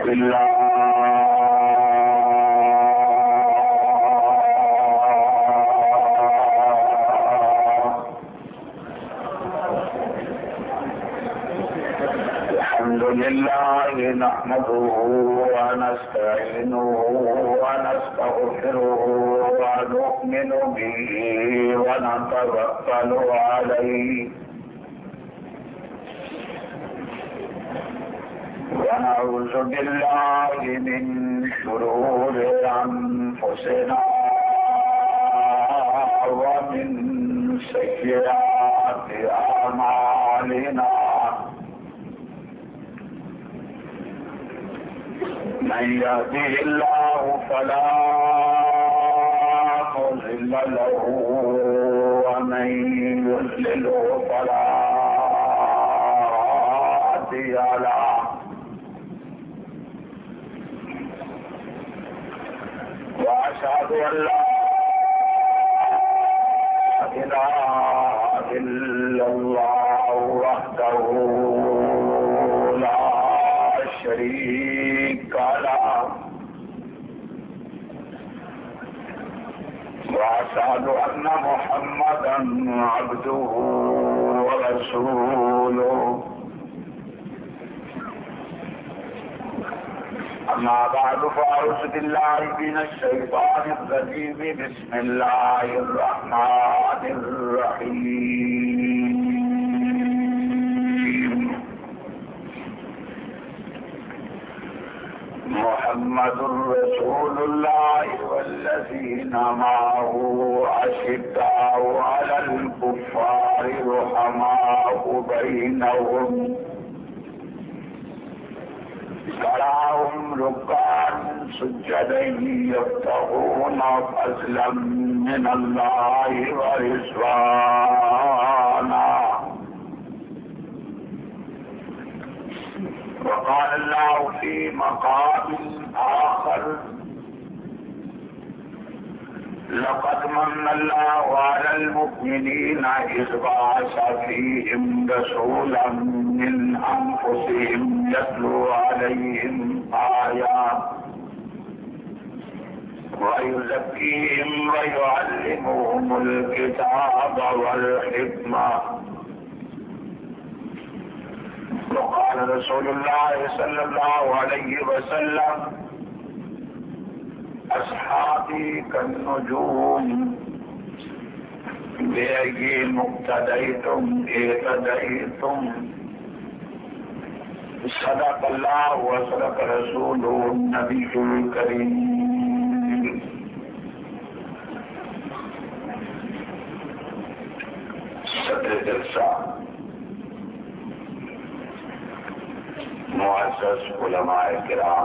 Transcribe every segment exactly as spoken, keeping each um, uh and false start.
بالله الحمد لله نحمده ونستعينه ونستغفره ونؤمن به ونتوكل عليه ونعوذ بالله من شرور أنفسنا ومن سيئات أعمالنا من يهده الله فلا مضل له ومن يضلله فلا هادي له وأشهد أن لا إله إلا الله وحده لا شريك له وأشهد أن محمدا عبده ورسوله أما بعد فأعوذ بالله من الشيطان الرجيم بسم الله الرحمن الرحيم محمد رسول الله والذين معه أشداء على الكفار رحماء بينهم تراهم ركعا سجدا يبتغون فضلا من الله ورضوانا وقال الله في مقام آخر لقد من الله على المؤمنين إذ بعث فيهم رسولا من أنفسهم يتلو عليهم آيات ويزكيهم ويعلمهم الكتاب والحكمة وقال رسول الله صلى الله عليه وسلم أصحابي كالنجوم بأيهم اقتديتم اهتديتم صدق الله وصدق رسوله النبي الكريم صدر جلسہ معزز علماء کرام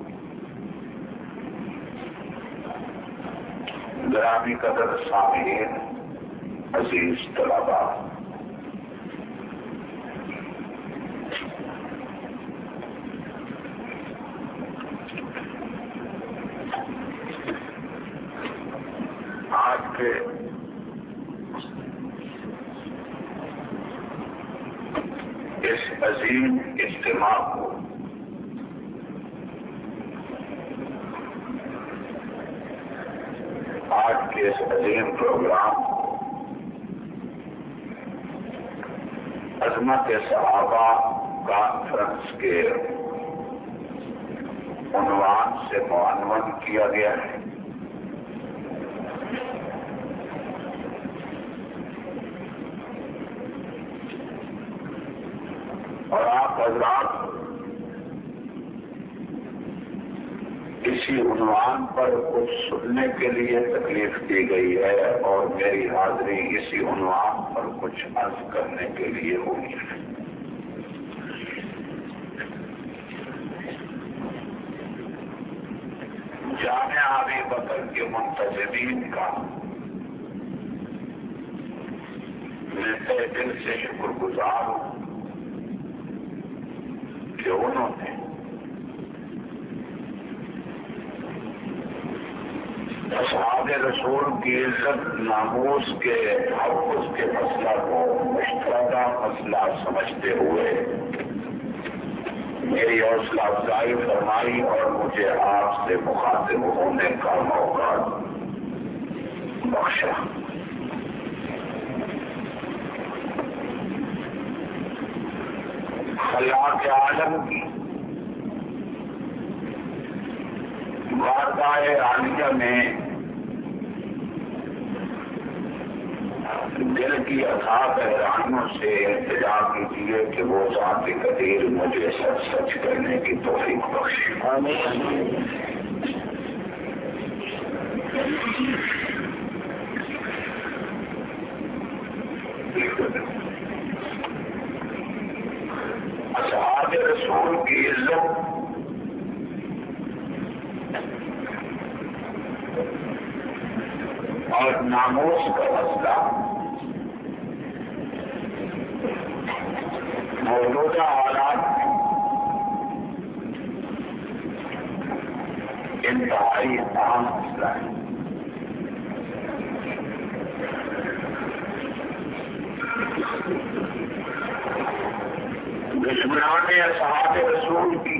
گرامی قدر سامعین عزیز طلباء آج کے اس عظیم اجتماع کو آج کے اس عظیم پروگرام عظمت صحابہ کانفرنس کے عنوان سے معنون کیا گیا ہے. اور آپ حضرات اسی عنوان پر کچھ سننے کے لیے تکلیف دی گئی ہے اور میری حاضری اسی عنوان پر کچھ عرض کرنے کے لیے ہوئی ہے. جامعہ ابی بکر کے منتظمین کا میں تہ دل سے شکر گزار ہوں کہ انہوں نے اصحاب رسول کی عزت ناموس کے تحفظ کے مسئلہ کو مشترکہ مسئلہ سمجھتے ہوئے میری حوصلہ افزائی فرمائی اور مجھے آپ سے مخاطب ہونے کا موقع بخشا۔ خلاق عالم کی واقعہ عالیہ میں دل کی اثاث حیرانیوں سے التجا کیجیے کہ وہ ذات قدیر مجھے سچ سچ کرنے کی توفیق بخشے۔ اصحاب رسول کی عزت اور ناموس کا مسئلہ موجودہ حالات انتہائی اہم مسئلہ ہے۔ دشمنان اصحاب رسول کی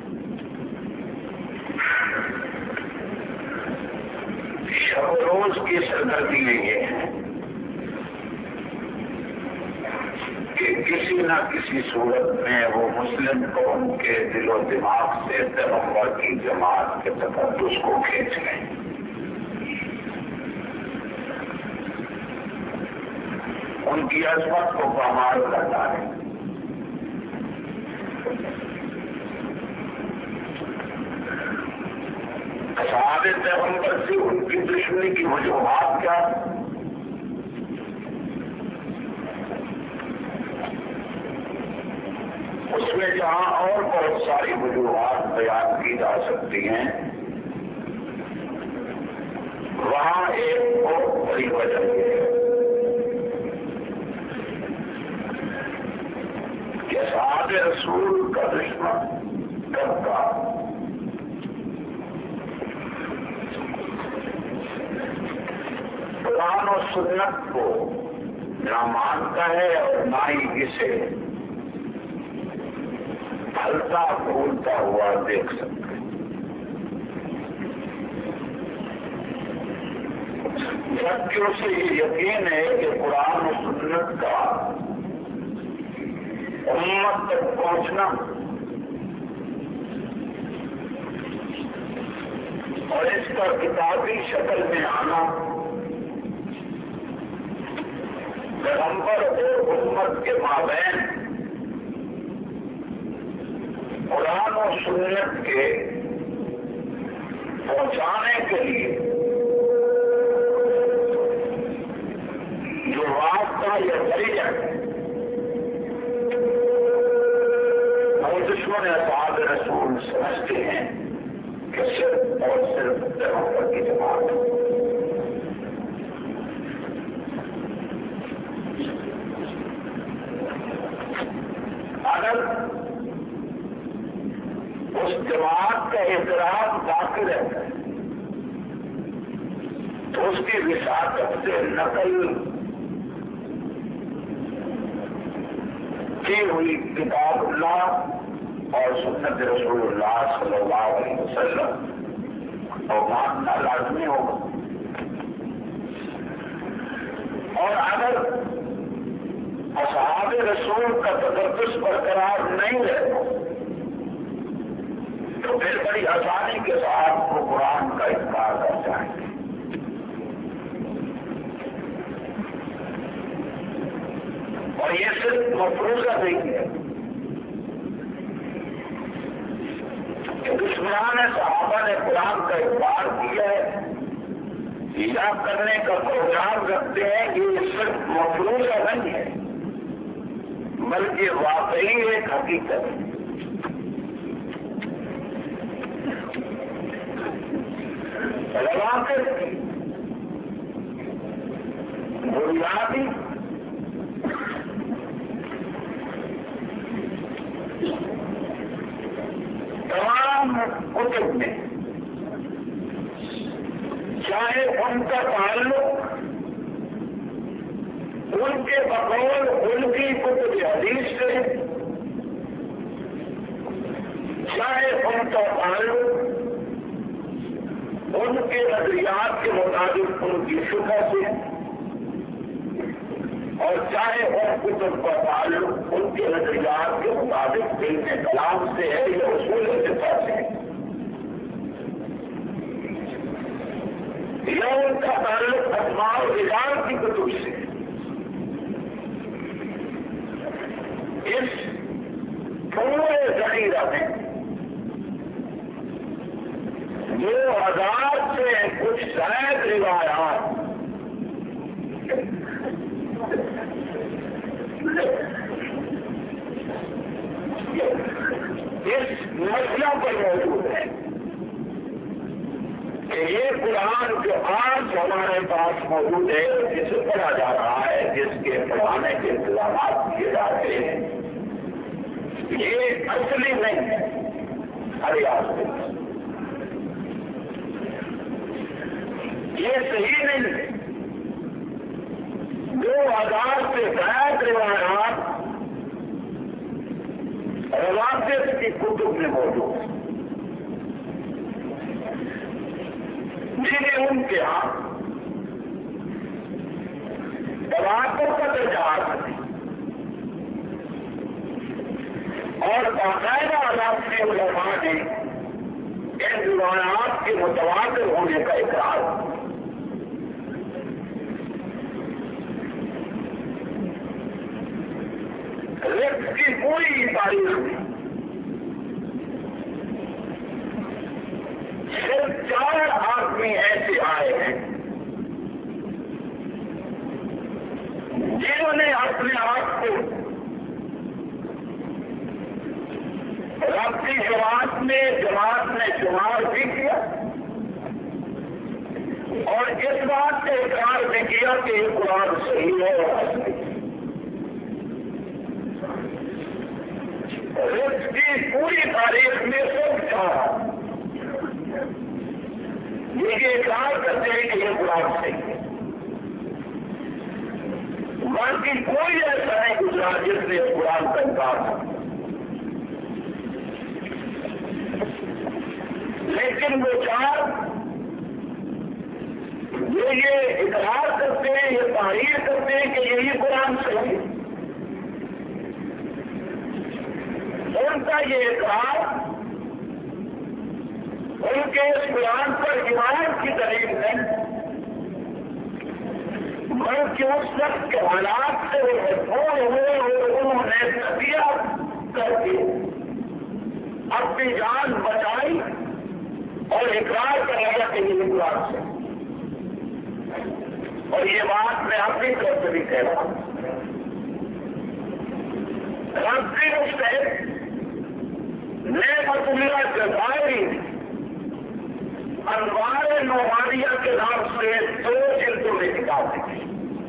شب روز کی سرگرمی یہ ہے کہ کسی نہ کسی صورت میں وہ مسلم قوم کے دل و دماغ سے پیغمبر کی جماعت کے تقدس کو کھینچ لیں۔ ان کی عظمت کو پامال کر ڈالیں۔ اصحاب پیغمبر سے ان کی دشمنی کی وجوہات کیا؟ اس میں جہاں اور بہت ساری وجوہات بیان کی جا سکتی ہیں، وہاں ایک بہت بڑی وجہ یہ ہے کہ اصحاب رسول کا دشمن کب کا قرآن و سنت کو نہ مانتا ہے اور نہ ہی اسے ہلتا پھولتا ہوا دیکھ سکتے۔ جبکہ اسے یہ یقین ہے کہ قرآن و سنت کا امت تک پہنچنا اور اس کا کتابی شکل میں آنا پیغمبر اور امت کے مابین قرآن و سنت کے پہنچانے کے لیے جو واسطہ یا ذریعہ وہ دشمن اصحاب رسول سمجھتے ہیں کہ صرف اور صرف پیغمبر کی جماعت ہے۔ اگر اس جماعت کا احترام باقی رہتا ہے تو اس کی وساطت سے نقل کی ہوئی کتاب اللہ اور سنت رسول اللہ صلی اللہ علیہ وسلم اور ماننا لازمی ہوگا۔ اور اگر اصحاب رسول کا تقدس برقرار نہیں رہتا تو پھر بڑی آسانی کے ساتھ وہ قرآن کا انکار کر جائیں گے۔ اور یہ صرف مفروضہ نہیں ہے کہ دشمنان صحابہ نے قرآن کا انکار کیا ہے یا کرنے کا پروگرام رکھتے ہیں کہ یہ صرف مفروضہ نہیں ہے بلکہ واقعی ایک حقیقت ہے۔ علاقے کی بنیادی تمام کتب میں چاہے ان کا تعلق ان کے بقول ان کی کتب حدیث سے نظریات کے مطابق ان کی شبہ سے، اور چاہے ان کتب کا تعلق ان کے نظریات کے مطابق علم کلام سے ہے یا اصول فقہ سے ہے، یا ان کا تعلق اسماء و رجال کی کتب سے، اس پورے ذخیرہ میں دو ہزار سے کچھ زائد روایات اس مسئلہ پر موجود ہے کہ یہ قرآن جو آج ہمارے پاس موجود ہے، جسے پڑھا جا رہا ہے، جس کے پڑھانے کے انتظامات کیے جا رہے ہیں، یہ اصلی نہیں ہے ہر آدمی، یہ صحیح نہیں ہے۔ دو ہزار سے زائد روایات روافض کی کتب میں موجود ہیں، جنہیں ان کے ہاں تواتر کا درجہ حاصل ہے اور باقاعدہ رافضی علماء نے ان روایات کے متواتر ہونے کا اقرار کیا۔ رقص کی پوری تاریخ میں صرف چار آدمی ایسے آئے ہیں جنہوں نے اپنے آپ کو رابطی جماعت میں جماعت میں شمار بھی کیا اور اس بات کا اقرار بھی کیا کہ یہ قرآن صحیح ہے اور اصلی ہے۔ رزق کی پوری تاریخ میں سب چار یہ اقرار کرتے ہیں کہ یہ قرآن صحیح ہے، باقی کوئی ایسا نہیں گزرا جس نے قرآن کا انکار کیا، لیکن وہ چار جو یہ اقرار کرتے ہیں، یہ تعریف کرتے ہیں کہ یہی قرآن صحیح ہے، ان کا یہ اقرار ان کے اس قرآن پر ایمان کی دلیل نہیں، بلکہ اس وقت کے حالات سے وہ مجبور ہوئے اور انہوں نے تبیہ کر کے اپنی جان بچائی اور اقرار کر لیا کہ یہ قرآن سے، اور یہ بات میں اپنی طور سے بھی کہہ رہا ہوں۔ رابطی مستحق نعمت اللہ جزائری انوار نعمانیہ کے نام سے دو جلدوں میں کتاب لکھی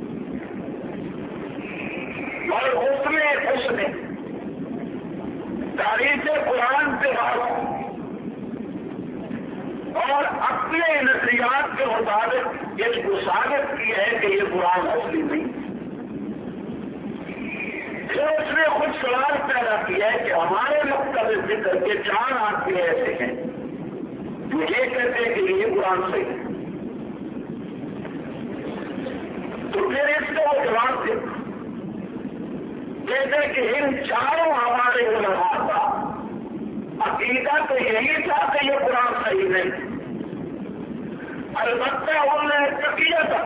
اور اس میں اس نے تاریخ قرآن سے بات اور اپنے نظریات کے مطابق اس کو ثابت کی ہے کہ یہ قرآن اصلی نہیں۔ پھر اس نے خود سوال پیدا کیا ہے کہ ہمارے مقتض ذکر کے چار آدمی ایسے ہیں جو یہ کہتے ہیں کہ یہ قرآن صحیح ہے، تو پھر اس کو وہ جواب دے کہتے کہ ان چاروں ہمارے علماء کا عقیدہ تو یہی تھا کہ یہ قرآن صحیح نہیں، البتہ انہوں نے تقیہ تھا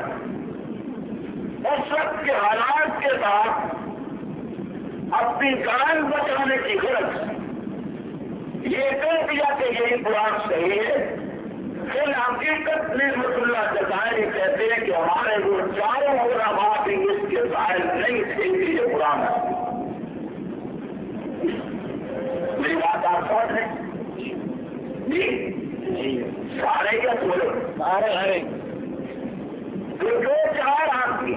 اس وقت کے حالات کے ساتھ اپنی جان بچانے کی غرض یہ کہہ دیا کہ یہی قرآن صحیح ہے۔ پھر حقیقت نعمت اللہ جزائری کہتے ہیں کہ ہمارے وہ چاروں علماء بھی اس کے ظاہر نہیں تھے کہ یہ قرآن ہے۔ میری بات آپ سمجھ رہے ہیں؟ جی سارے کیا بولے سارے ہرے تو جو چار آدمی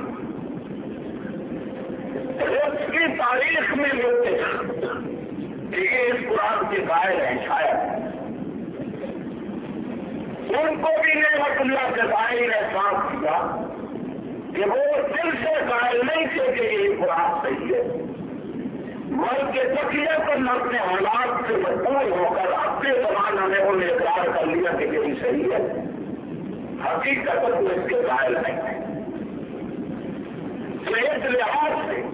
اس کی تاریخ میں ملتے ہیں کہ یہ اس قرآن کے قائل ہیں، شاید ان کو بھی نعمت اللہ جزائری نے صاف کیا کہ وہ دل سے قائل نہیں تھے کہ یہ قرآن صحیح ہے، بلکہ تقیہ پر اپنے حالات سے مجبور ہو کر اپنے زمانہ میں انہیں اقرار کر لیا کہ یہی صحیح ہے، حقیقت کو اس کے قائل نہیں ہے. تو اس لحاظ سے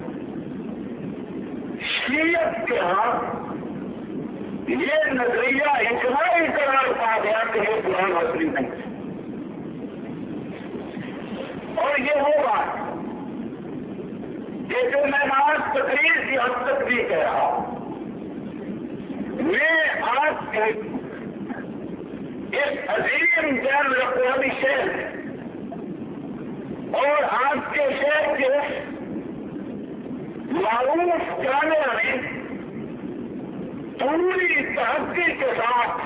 شیعت کے ہاں یہ نظریہ اجماعی قرار پا گیا کہ یہ قرآن اصلی نہیں ہے. اور یہ وہ بات یہ جو میں آج تقریر کی حد تک بھی کہہ رہا ہوں، میں آج کے اس عظیم بین الاقوامی شہر اور آج کے شہر کے معروف جامعہ میں پوری تحقیق کے ساتھ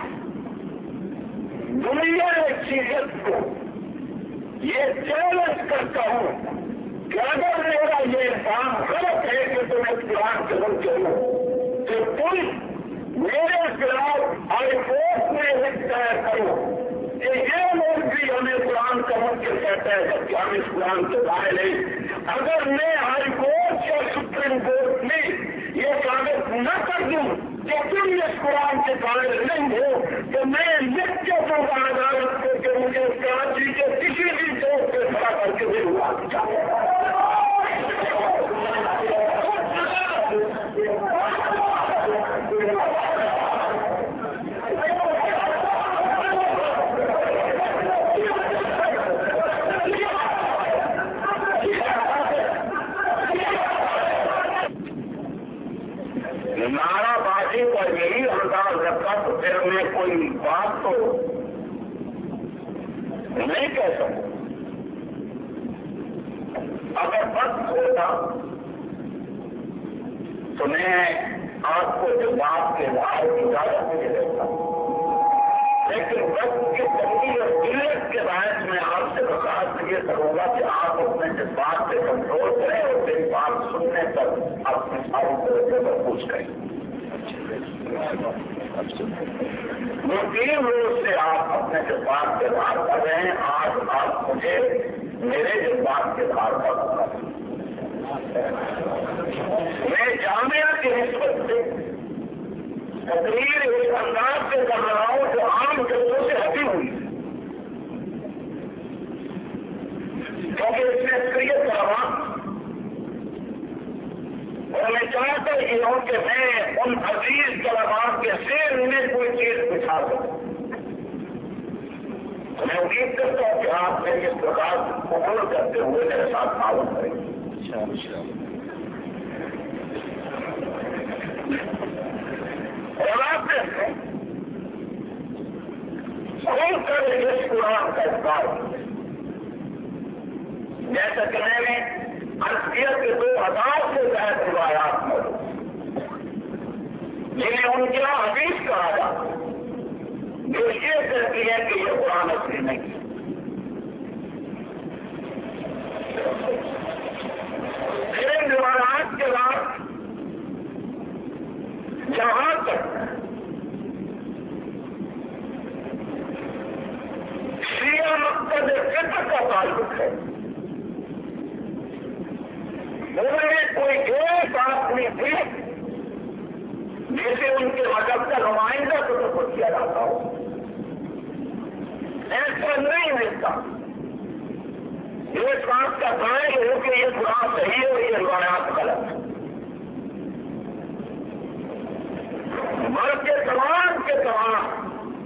دنیا شریعت کو یہ چیلنج کرتا ہوں کہ اگر میرا یہ کام غلط ہے کہ تم اس قرآن کے بچے ہو تو تم میرے خلاف ہائی کورٹ میں ایک طے کرو کہ یہ لوگ بھی ہمیں قرآن کا منکر کہتا ہے جبکہ ہم اس قرآن کے قائل ہیں. اگر میں ہائی کورٹ یا سپریم کورٹ میں یہ کاغذ نہ کر دوں کہ تم اس قرآن کے قائل نہیں ہو تو میں لکھ کے دوں گا عدالت کو کہ مجھے کراچی کے کسی بھی چوک پہ کھڑا کر کے میرے بات چاہیے. نعرہ بازی پر یہی انداز رکھا تو پھر میں کوئی بات تو نہیں کہہ سکوں. اگر بس ہوتا تو میں آپ کو جواب کے بعد اجازت دے دیتا ہوں، لیکن وقت کی تنگی اور قلت کے باعث میں آپ سے درخواست یہ کروں گا کہ آپ اپنے جذبات سے کنٹرول کریں اور میری بات سننے پر اپنی ساری طرح سے محفوظ کریں. وہ تین روز سے آپ اپنے جذبات کے بات کر رہے ہیں، آج آپ مجھے میرے جذبات کے بات پر میں جامعہ کی نسبت سے تقریر اس انداز سے کر رہا ہوں جو عام جلسوں سے ہٹی ہوئی ہے، کیونکہ اس میں اکثریت کا عوام اور میں چاہتا ہی ہوں کہ میں ان عزیز کلمات کے سیر میں کوئی چیز بچھا سکوں. تو میں امید کرتا ہوں کہ آپ میری اس پرکار قبول کرتے ہوئے میرے ساتھ تعاون کریں گے. اور آپ نے کھول کر اس قرآن کا اظہار جیسا کہ میں نے عرض کیا کہ دو ہزار سے زائد روایات موجود جنہیں ان کے یہاں حدیث کہا جاتا جو یہ کہتی ہے کہ یہ قرآن اصلی نہیں ہے. پھر ان روایات کے بعد جہاں تک شیعہ مقصد فکر کا تعلق ہے انہوں نے کوئی ایک آدمی بھی جسے ان کے مذہب کا نمائندہ تصور کیا جاتا ہو ایسا نہیں ملتا. اس بات کا قائل ہو کہ یہ قرآن صحیح ہے اور یہ روایات غلط ہے. مرد کے تمام کے تمام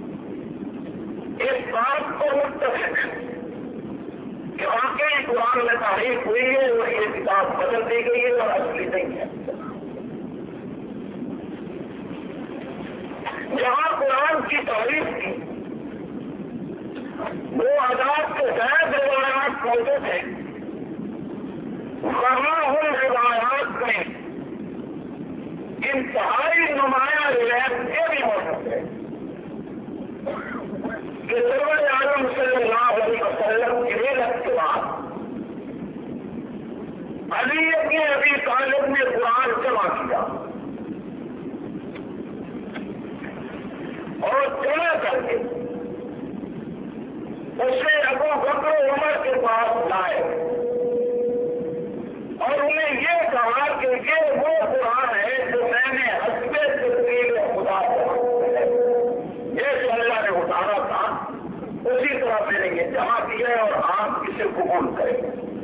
اس بات کو متفق کہ واقعی قرآن میں تعریف ہوئی ہے اور یہ کتاب بدل دی گئی ہے اور اصلی نہیں ہے. جہاں قرآن کی تعریف کی وہ آزاد کے زائد روایات موجود ہیں وہاں ان روایات میں انتہائی نمایاں روایت یہ بھی موجود ہے کہ سرور عالم صلی اللہ علیہ وسلم کی ولادت کے بعد علی ابن ابی طالب نے قرآن جمع کیا اور جمع کر کے اسے ابو بکر عمر کے پاس لائے اور انہیں یہ کہا کہ یہ وہ قرآن ہے جو میں نے حسب تدبیر خدا جیسے اللہ نے اتارا تھا اسی طرح میں نے یہ جمع کیا قبول کرے.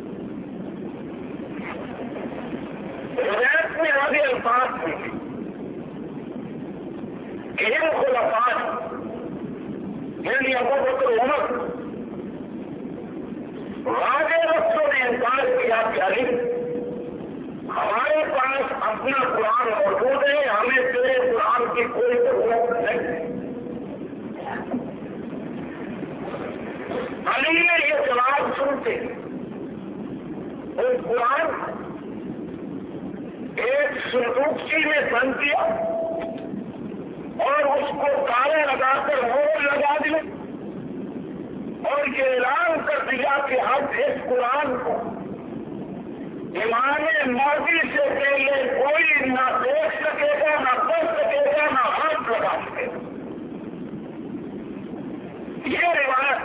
روایت میں آگے الفاظ تھے کہ ان خلفاء یعنی ابو بکر عمر واضح لفظوں نے انکار کیا کہ علی ہمارے پاس اپنا قرآن موجود ہے, ہمیں تیرے قرآن کی کوئی ضرورت نہیں. علی نے یہ جواب سنتے اور قرآن ایک صندوقچی میں بند کیا اور اس کو تالے لگا کر مور لگا دیا اور یہ اعلان کر دیا کہ ہم اس قرآن کو امام مہدی سے پہلے کوئی نہ دیکھ سکے گا, نہ پڑھ سکے گا, نہ ہاتھ لگا سکے گا. یہ روایت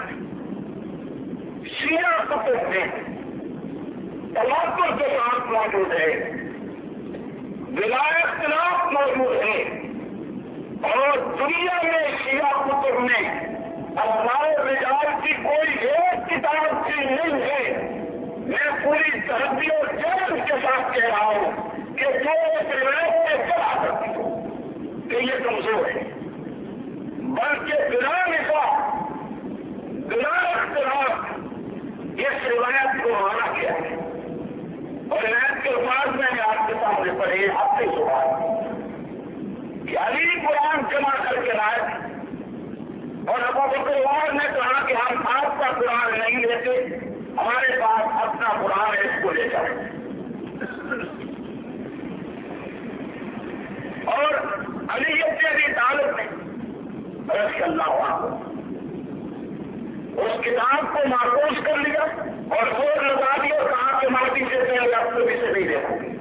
شیعہ کتب میں تواتر کے ساتھ موجود ہے, بلا اختلاف موجود ہے, اور دنیا میں شیعہ کتب میں اسماء الرجال کی کوئی ایک کتاب کی نہیں ہے. میں پوری ترقی اور چیلنج کے ساتھ کہہ رہا ہوں کہ جو اس روایت میں چلا سکتی ہو کہ یہ کمزور ہے, بلکہ بلا نکاح بلا اختلاف اس روایت کو مانا گیا ہے. اور روایت کے بعد میں نے آپ کے سامنے پڑھے اپنے سوال کہ علی قرآن جمع کر کے لائے اور ابو بکر عمر نے کہا کہ ہم آپ کا قرآن نہیں لیتے, ہمارے پاس اپنا قرآن ہے, اس کو لے جائیں. اور علی ابن ابی طالب نے رضی اللہ عنہ اس کتاب کو محفوظ کر لیا اور مور لگا دیا اور کہا کہ ماضی سے پہلے آپ کبھی سے نہیں دیکھو گے.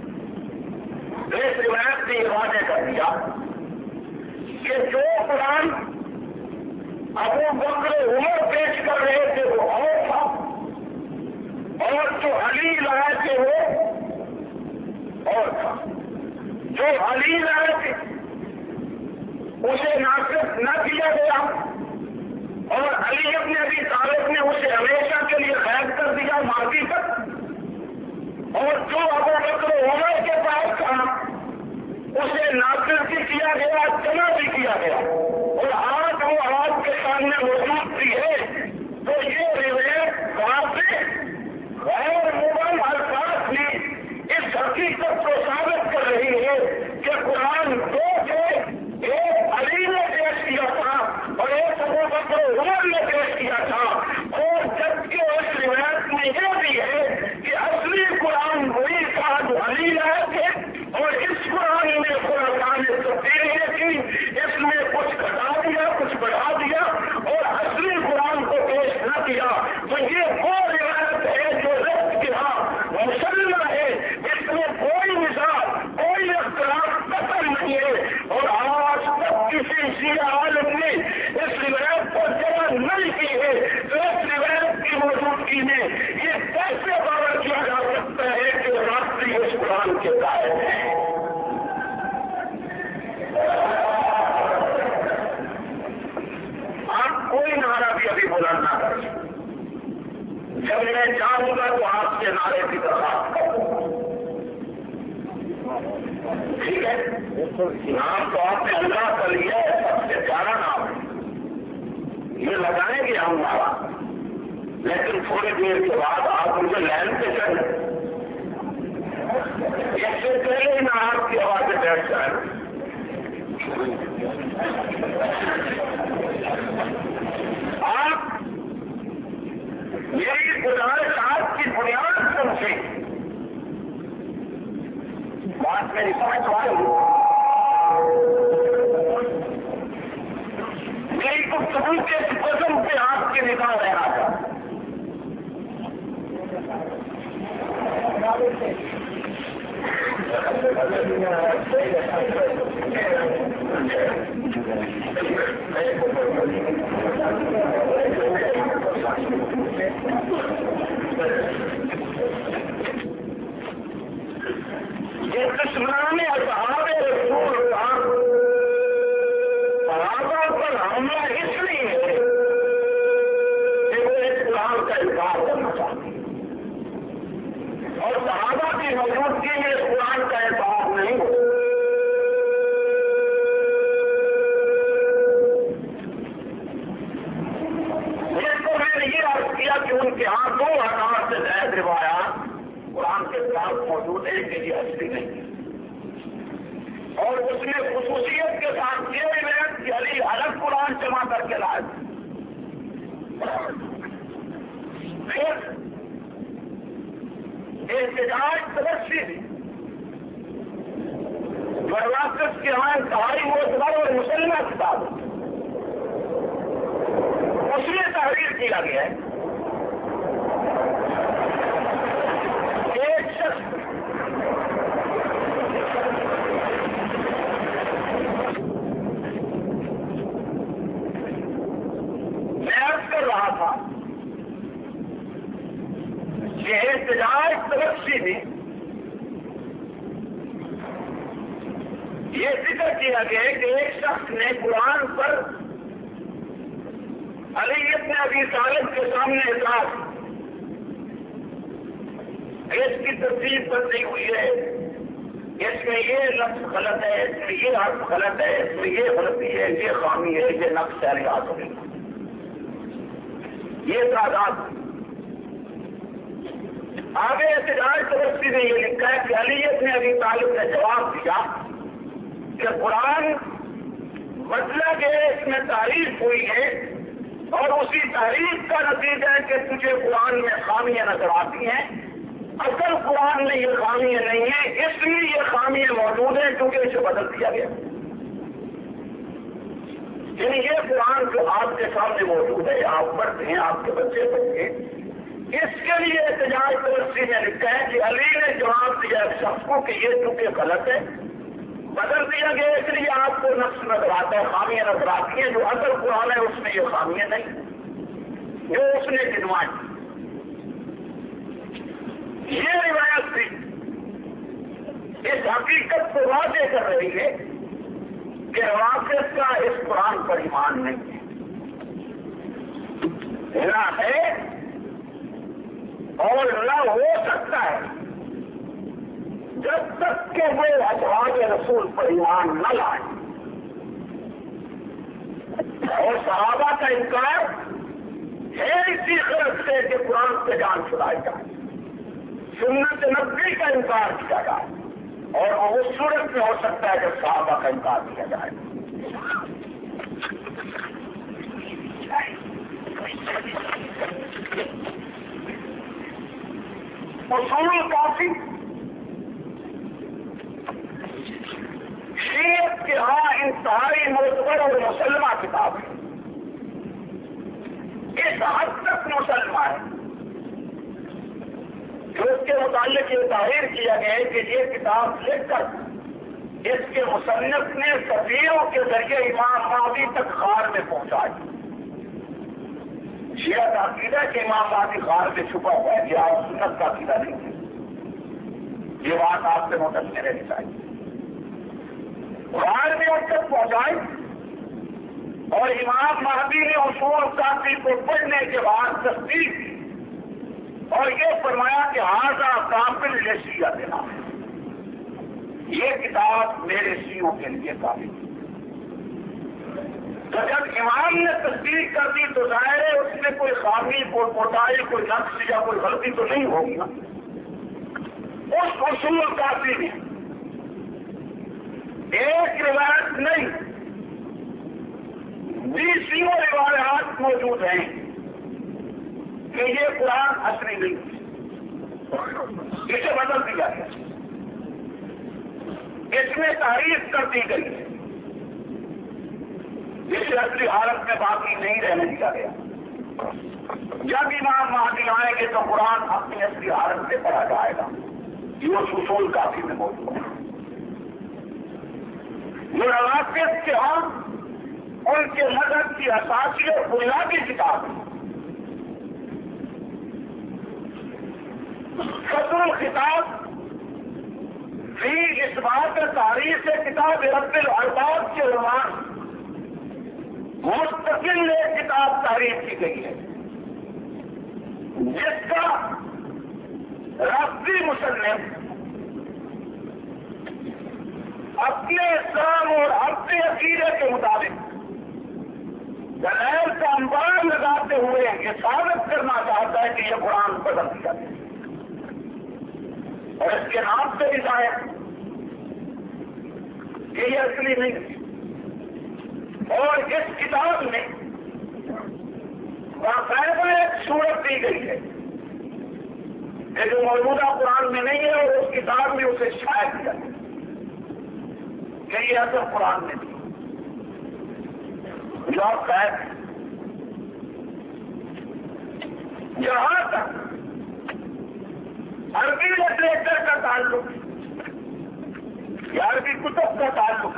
اس روایت نے یہ واضح کر دیا کہ جو قرآن ابو بکر عمر پیش کر رہے تھے وہ اور تھا, اور جو علی لائے تھے وہ اور تھا. جو علی لائے تھے اسے نافذ نہ کیا گیا اور علی ابن ابی طالب نے اسے ہمیشہ کے لیے قید کر دیا ماضی تک, اور جو ابو بکر عمر کے پاس تھا اسے نافذ بھی کیا گیا, جمع بھی کیا گیا, اور آج وہ آپ کے سامنے موجود بھی ہے. تو یہ روایت واضح غیر مبہم الفاظ میں اس حقیقت کو ثابت کر رہی ہے کہ قرآن دو تھے, ایک علی نے پیش کیا تھا اور ایک ابو بکر عمر نے پیش کیا تھا. اور جبکہ اس روایت میں یہ بھی ہے کہ اصلی قرآن وہی تھا جو علی لائے تھے, اور اس قرآن میں خلفاء نے تبدیلی کی, اس میں کچھ گھٹا دیا, کچھ بڑھا دیا اور اصلی قرآن کو پیش نہ کیا. تو یہ وہ روایت ہے جو رد کیا مسلمہ ہے, اس میں کوئی مثال کوئی اختلاف قتل نہیں ہے. اور آج تک کسی شیعہ عالم نے اس روایت کو جمع نہیں کی ہے, تو اس روایت کی موجودگی میں یہ کیسے دعویٰ کیا جا سکتا ہے کہ رابطی اس قرآن کے قائل ہے. آپ کوئی نعرہ بھی ابھی بلند نہ کر سکتے, جب میں چاہوں گا تو آپ کے نعرے کی درخواست کروں. ٹھیک ہے, نام تو آپ نے اللہ کر لیا ہے, سب سے پیارا نام ہے, یہ لگائیں گے ہم نعرہ, لیکن تھوڑی دیر کے بعد آپ مجھے لائن پہ چلیں. اس سے پہلے ہی نہ آپ کی آواز سے بیٹھ جائیں. آپ میری گزارش آپ کی بنیاد سمجھیں, بات میری سمجھ آئی. میری گفتگو کے قسم پہ آپ کی نگاہ رہنا تھا. نے خصوصیت کے ساتھ یہ روایت کہ علی الگ قرآن جمع کر کے لائے. پھر احتجاج تبصری دی برواقف کے ہاں انتہائی معتبر اور مسلمہ کتاب اس میں تحریر کیا گیا ہے. ایک شخص میں عرض کر رہا تھا کہ احتجاج تبصری دی یہ ذکر کیا گیا کہ ایک شخص نے قرآن پر علی ابن ابی طالب کے سامنے اعتراض اس کی ترتیب بدلی ہوئی ہے، اس میں یہ لفظ غلط ہے، اس میں یہ حرف غلط ہے، اس میں یہ غلطی ہے، یہ خامی ہے، یہ نقص ہے ریاض ہوگی. یہ تعداد آگے احتجاج تبصری نے یہ لکھا ہے کہ علی ابن ابی طالب نے جواب دیا کہ قرآن بدلا گیا، اس میں تعریف ہوئی ہے اور اسی تعریف کا نتیجہ ہے کہ تجھے قرآن میں خامیاں نظر آتی ہیں. اصل قرآن میں یہ خامیاں نہیں ہیں، اس لیے یہ خامیاں موجود ہیں کیونکہ اسے بدل دیا گیا. یعنی یہ قرآن جو آپ کے سامنے موجود ہے، آپ پڑھتے ہیں، آپ کے بچے پڑھتے ہیں، اس کے لیے احتجاج تبصری نے لکھا ہے کہ علی نے جواب دیا ایک شخص کو کہ یہ چونکہ غلط ہے بدل دیا گیا، اس لیے آپ کو نقص نظر آتا ہے، خامیاں نظر آتی ہیں. جو اصل قرآن ہے اس میں یہ خامیاں نہیں جو اس نے گنوائی. یہ روایت بھی اس حقیقت کو واضح کر رہی ہے کہ روافض کا اس قرآن پر ایمان نہیں ہے، نہ ہے اور نہ ہو سکتا ہے جب تک کہ وہ ازواج رسول پر ایمان نہ لائیں. اور صحابہ کا انکار ہے اسی غرض سے کہ قرآن سے جان چھڑائی جائے، سنت نبوی کا انکار کیا جائے، اور اس صورت میں ہو سکتا ہے جب صحابہ کا انکار کیا جائے. اصول کافی شیعت کے ہاں انتہائی معتبر اور مسلمہ کتاب ہے. اس حد تک مسلمہ ہے جو اس کے متعلق یہ ظاہر کیا گیا ہے کہ یہ کتاب لکھ کر اس کے مصنف نے صفیوں کے ذریعے امام مہدی تک غار میں پہنچائی. شیعہ کا عقیدہ کہ امام مہدی غار میں چھپا ہوا ہے، یہ آپ سنت کا عقیدہ نہیں ہے. یہ بات آپ سے متفق رہنی چاہیے. غار میں اب تک پہنچائی اور امام مہدی نے اصول کافی کو پڑھنے کے بعد تصدیق کی اور یہ فرمایا کہ ہاذا کامل لشیعہ دینا، یہ کتاب میرے شیعوں کے لیے کافی. تو جب امام نے تصدیق کر دی تو ظاہر ہے اس میں کوئی خامی، کوئی کوتاہی، کوئی نقص یا کوئی غلطی تو نہیں ہوگی نا. اس اصول کافی میں ایک روایت نہیں بیسوں روایات موجود ہیں کہ یہ قرآن اصلی نہیں، اسے بدل دیا گیا، اس میں تعریف کر دی گئی ہے، جسے اصلی حالت میں باقی نہیں رہنے دیا گیا. جب امام مہدی آئیں گے تو قرآن اپنی اصلی حالت میں پڑھا جائے گا. یہ اصول کافی میں موجود ہے. جو روافض کے ہاں ان کے مذہب کی اساسی اور بنیادی کتاب ہے. فصل الخطاب فی اثبات تاریخ کتاب رب الارباب کے عنوان مستقل ایک کتاب تعریف کی گئی ہے جس کا رفضی مصنف اپنے اسلام اور اپنے عقیدے کے مطابق دلائل کا انبار لگاتے ہوئے یہ ثابت کرنا چاہتا ہے کہ یہ قرآن بدل دیا گیا، اور اس کے نام سے بھی ظاہر یہ اصلی نہیں. اور اس کتاب میں باقاعدہ ایک صورت دی گئی ہے جو موجودہ قرآن میں نہیں ہے اور اس کتاب میں اسے شائع کیا کہ یہ اصل قرآن میں تھی جو آپ خیر جہاں تک عربی لٹریچر کا تعلق یا عربی کتب کا تعلق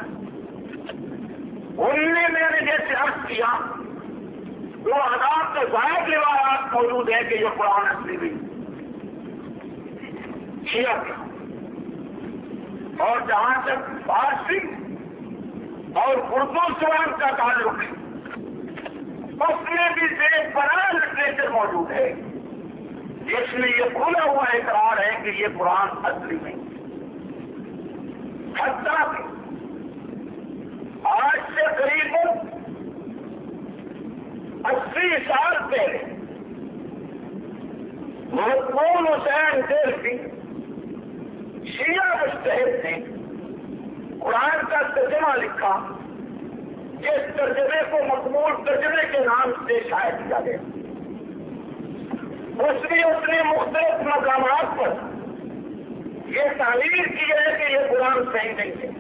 ان میں میں نے جیسے عرض کیا وہ آداب کے زائد روایات موجود ہے کہ یہ قرآن اصلی بھی شیعہ کا. اور جہاں تک فارسی اور اردو زبان کا تعلق ہے اس میں بھی بے پناہ لٹریچر موجود ہے جس میں یہ کھلا ہوا اقرار ہے کہ یہ قرآن اصلی نہیں. حتیٰ کہ آج سے قریب اسی سال پہلے مقبول حسین دہلوی شیعہ مجتہد نے قرآن کا ترجمہ لکھا جس ترجمے کو مقبول ترجمے کے نام سے شائع کیا گیا. اس نے اس نے مختلف مقامات پر یہ تعبیر کی ہے کہ یہ قرآن صحیح نہیں ہے.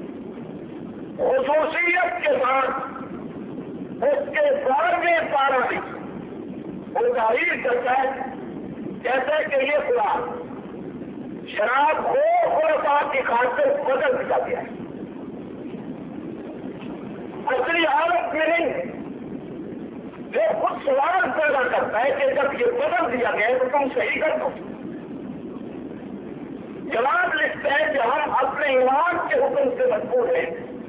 خصوصیت کے ساتھ اس کے بارہویں پارہ میں وہ تعبیر کرتا ہے جیسے کہ یہ قرآن شراب ہو خلفاء کی خاطر بدل دیا گیا ہے. اصلی حالت میں نہیں جو خود سوال پیدا کرتا ہے کہ جب یہ بدل دیا گیا ہے تو تم صحیح کر دو. جواب لکھتا ہے کہ ہم اپنے ایمان کے حکم سے مجبور ہیں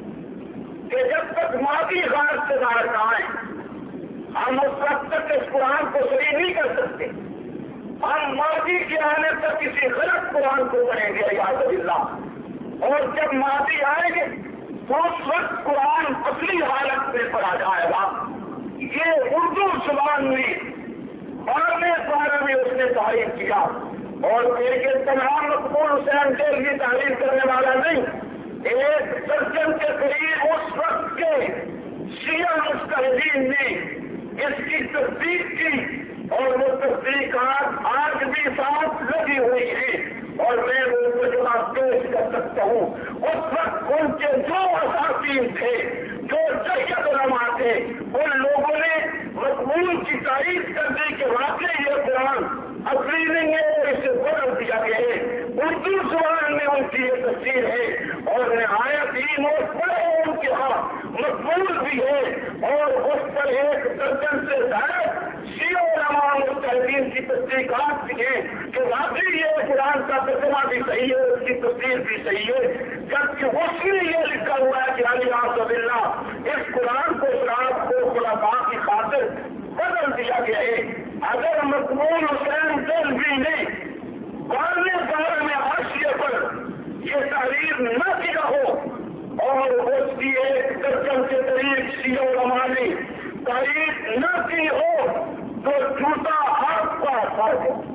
کہ جب تک ماضی غار سے باہر نہ آئیں ہم اس وقت تک اس قرآن کو صحیح نہیں کر سکتے. ہم ماضی کے آنے تک کسی غلط قرآن کو پڑھیں گے یاد اللہ اور جب ماضی آئے گے تو اس وقت قرآن اصلی حالت میں پڑھا جائے گا. یہ اردو زبان میں بارہویں پارہ میں اس نے تعریف کیا اور پھر یہ تمام مقبول حسین کے لیے تعریف کرنے والا نہیں ایک درجن کے قریب اس وقت کے شیعہ مجتہدین نے اس کی تصدیق کی اور وہ تصدیقات آج بھی ساتھ لگی ہوئی ہے اور میں وہ تجربہ پیش کر سکتا ہوں. اس وقت ان کے جو اساتین تھے جو سید علماء تھے ان لوگوں نے مقبول کی تعریف کر دی کہ واقعی یہ قرآن اصلی نہیں ہے اور اسے بدل دیا گیا ہے. اردو زبان میں ان کی یہ تفسیر ہے اور نہایت ہی موت پر ان کے ہاں مقبول بھی ہے اور اس پر ایک درجن سے زائد شیعہ علماء مجتہدین کی تصدیقات بھی ہیں کہ واقعی یہ قرآن کا ترجمہ بھی صحیح ہے اس کی تفسیر بھی صحیح ہے. جبکہ اس میں یہ لکھا ہوا ہے کہ علی عبد اللہ اس قرآن کو شراب کو خلفاء کی خاطر بدل دیا گیا ہے. اگر مقبول حسین دہلوی نے بارہویں پارہ میں حاشیے پر یہ تحریر نہ کیا ہو اور اس کی ایک درجن کے قریب شیعہ علماء نے تعریف نہ کی ہو تو جھوٹا آپ کا فرق ہو.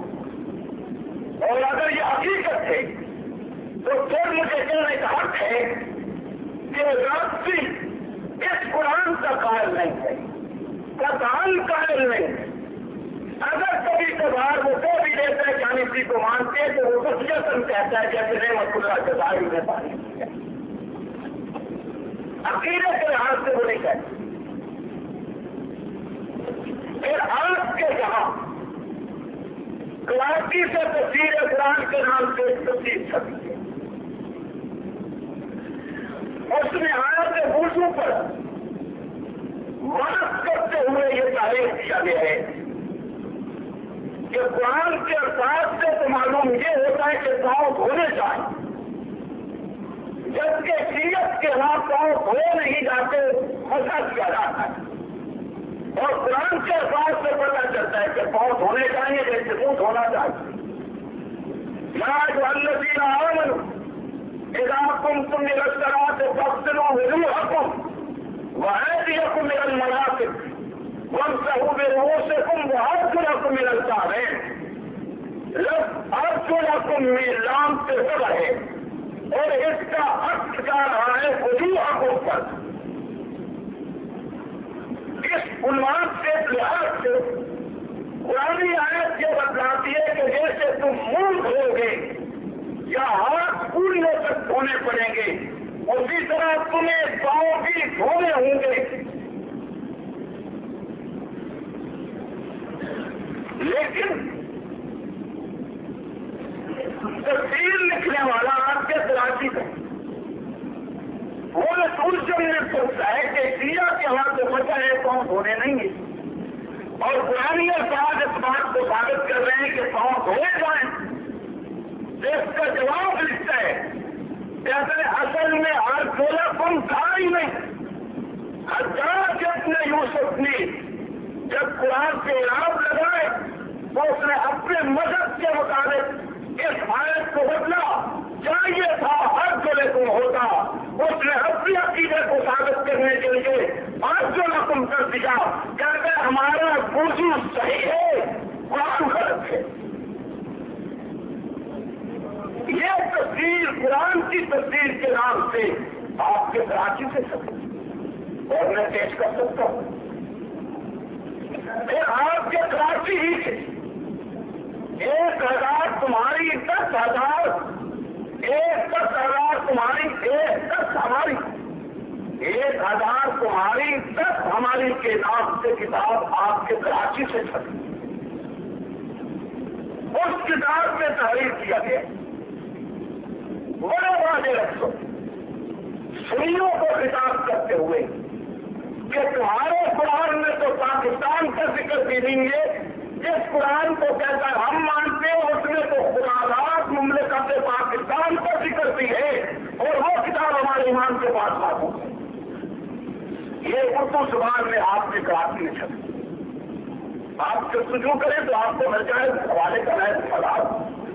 اور اگر یہ حقیقت ہے تو پھر مجھے کہنے کا حق ہے کہ رابطی اس قرآن کا قائل نہیں ہے قرآن قائل نہیں ہے. اگر کبھی کبھار وہ تو بھی دیتا ہے کہ اسی کو مانتے تو وہ وصیتاً کہتا ہے جیسے رحمت اللہ جزائر میں پانی عقیدے کے لحاظ سے وہ نہیں کہتے. پھر آپ کے جہاں کلاسی سے تفسیر قرآن کے نام سے ایک تفسیر چھپی ہے اس میں آیت موضوع پر مدد کرتے ہوئے یہ تعریف کیا گیا ہے کہ قرآن کے الفاظ سے تو معلوم یہ ہوتا ہے کہ پاؤں دھونے جائیں جبکہ سیرت کے ہاں پاؤں دھوئے نہیں جاتے مسا کیا جاتا ہے اور قرآن کے الفاظ سے پتہ چلتا ہے کہ پاؤں دھونے چاہیے جیسے منہ دھونا چاہیے. جو الذین آمنوا اذا قمتم الى الصلاة فاغسلوا وجوهكم وأيديكم الى المرافق وامسحوا برؤوسكم وأرجلكم الى الكعبين. لفظ ارجلکم میں لام سے سب ہے اور اس کا عکس جا رہا ہے وجوہوں پر. اس عنوان سے لحاظ سے قرآنی آیت یہ بتلاتی ہے کہ جیسے تم منہ دھو گے یا ہاتھ پوریوں تک دھونے پڑیں گے اسی طرح تمہیں پاؤں بھی دھونے ہوں گے. لیکن تفسیر لکھنے والا آپ کے کراچی کا وہ رسول سے نے سوچا ہے کہ سیاح کے ہاتھ سے بچا ہے پاؤں دھونے نہیں ہے. اور قرآنی الفاظ اس بات کو ثابت کر رہے ہیں کہ پاؤں دھوئے جائیں. اس کا جواب لکھتا ہے کہتے ہیں اصل میں ہر گولا کم تھا ہی نہیں. حجاج ابن یوسف نے جب قرآن سے اعراب لگائے تو اس نے اپنے مذہب کے مطابق اس آیت کو بدلا. چاہیے تھا ہر گولے کو ہوتا. اس نے اپنی عقیدے کو ثابت کرنے کے لیے آج جو رقم کر دیا کہتے ہمارا وضو صحیح ہے قرآن غلط ہے. یہ تفسیر قرآن کی تفسیر کے نام سے آپ کے کراچی سے سکتے اور میں پیش کر سکتا ہوں. پھر آپ کے کراچی ہی سے ایک ہزار تمہاری دس ہزار ایک دس ہزار تمہاری ایک دس ہماری ایک ہزار تمہاری دس ہماری کے نام سے کتاب آپ کے کراچی سے چھپی. اس کتاب میں تحریر کیا گیا بڑے واضح رکھو سنیوں کو خطاب کرتے ہوئے کہ تمہارے قرآن میں تو پاکستان کا ذکر بھی نہیں ہے. جس قرآن کو کہتا ہے ہم مانتے ہیں اس میں تو خداات مملکت پاکستان کا ذکر بھی ہے اور وہ کتاب ہمارے ایمان کے پاس لاگو ہے. یہ اردو زبان میں آپ کے کراچی میں چھپی. آپ جب رجوع کریں تو آپ کو مل جائے حوالے کا ہے سوال.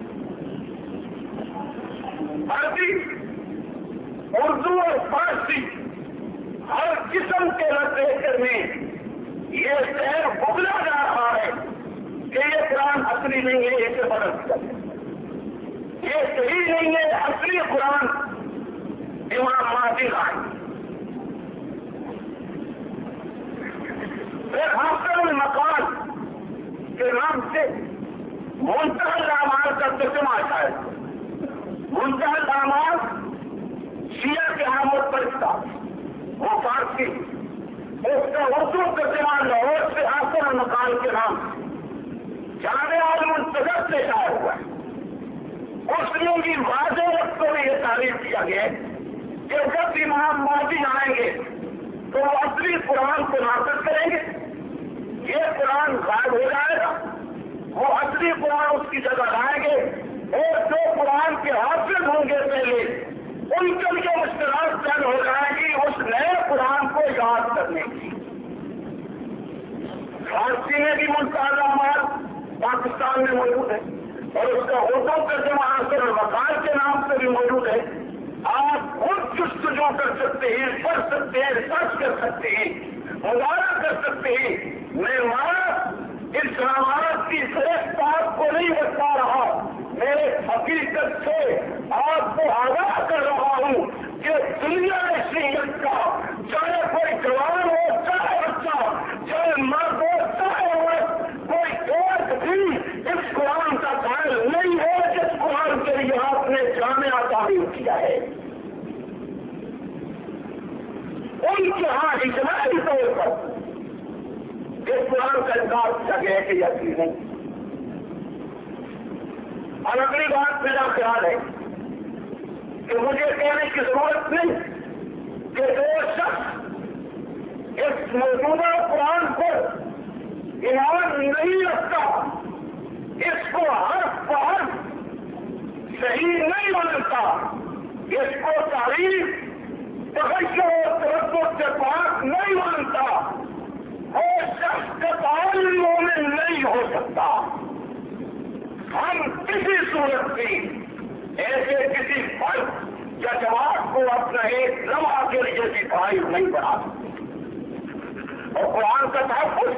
عربی اردو اور فارسی ہر قسم کے لٹریچر میں یہ شہر ابلا جا رہا ہے کہ یہ قرآن اصلی نہیں ہے اسے بدل دیا ہے. یہ صحیح نہیں ہے اصلی قرآن امام مہدی آئے. پھر حاصل المقام کے نام سے منتہی الاعمال کا ترجمہ شاید منتہی الاعمال شیعہ کے آمد پر کتاب وہ فارسی اس کا اردو ترجمہ لاہور سے حاصل المقام کے نام جامع المنتظر سے شائع ہوا ہے. اس میں بھی واضح وقتوں میں یہ تعریف کیا گیا کہ جب امام مہدی آئیں گے تو وہ اصلی قرآن کو نافذ کریں گے. یہ قرآن غائب ہو جائے گا. وہ اصلی قرآن اس کی جگہ لائیں گے اور جو قرآن کے حافظ ہوں گے پہلے ان کے لیے مشکلات پیدا ہو جائے گی اس نئے قرآن کو یاد کرنے کی. فارسی میں بھی منتہی الاعمال پاکستان میں موجود ہے اور اس کا اردو ترجمہ حاصل الوقار کے نام سے بھی موجود ہے. آپ خود جستجو کر سکتے ہیں پڑھ سکتے ہیں ریسرچ کر سکتے ہیں مظاہرہ کر سکتے ہیں. میں مارا اسلامات کی صرف بات کو نہیں بتا رہا میرے حقیقت سے آپ کو آگاہ کر رہا ہوں کہ دنیا میں شریعت کا چاہے کوئی جوان ہو چاہے بچہ چاہے مرد ہو چاہے عورت کوئی ایک بھی اس قرآن کا قائل نہیں ہے جس قرآن کے لیے آپ نے جامعہ تعلیم کیا ہے. ان کے ہاں اجماعی طور پر اس قرآن کا انکار کیا گیا کہ یہ اصلی نہیں. اور اگلی بات میرا خیال ہے کہ مجھے کہنے کی ضرورت نہیں کہ جو شخص اس موجودہ قرآن پر ایمان نہیں رکھتا اس کو حرف حرف صحیح نہیں مانتا اس کو تعریف تغیر اور تردد سے پاک نہیں مانتا وہ شخص کا تعلیم مومن نہیں ہو سکتا. ہم کسی صورت بھی ایسے کسی فرد یا جماعت کو اپنا ایک لمحہ کے لیے دکھائی نہیں بنا سکتے. اور قرآن کا تحفظ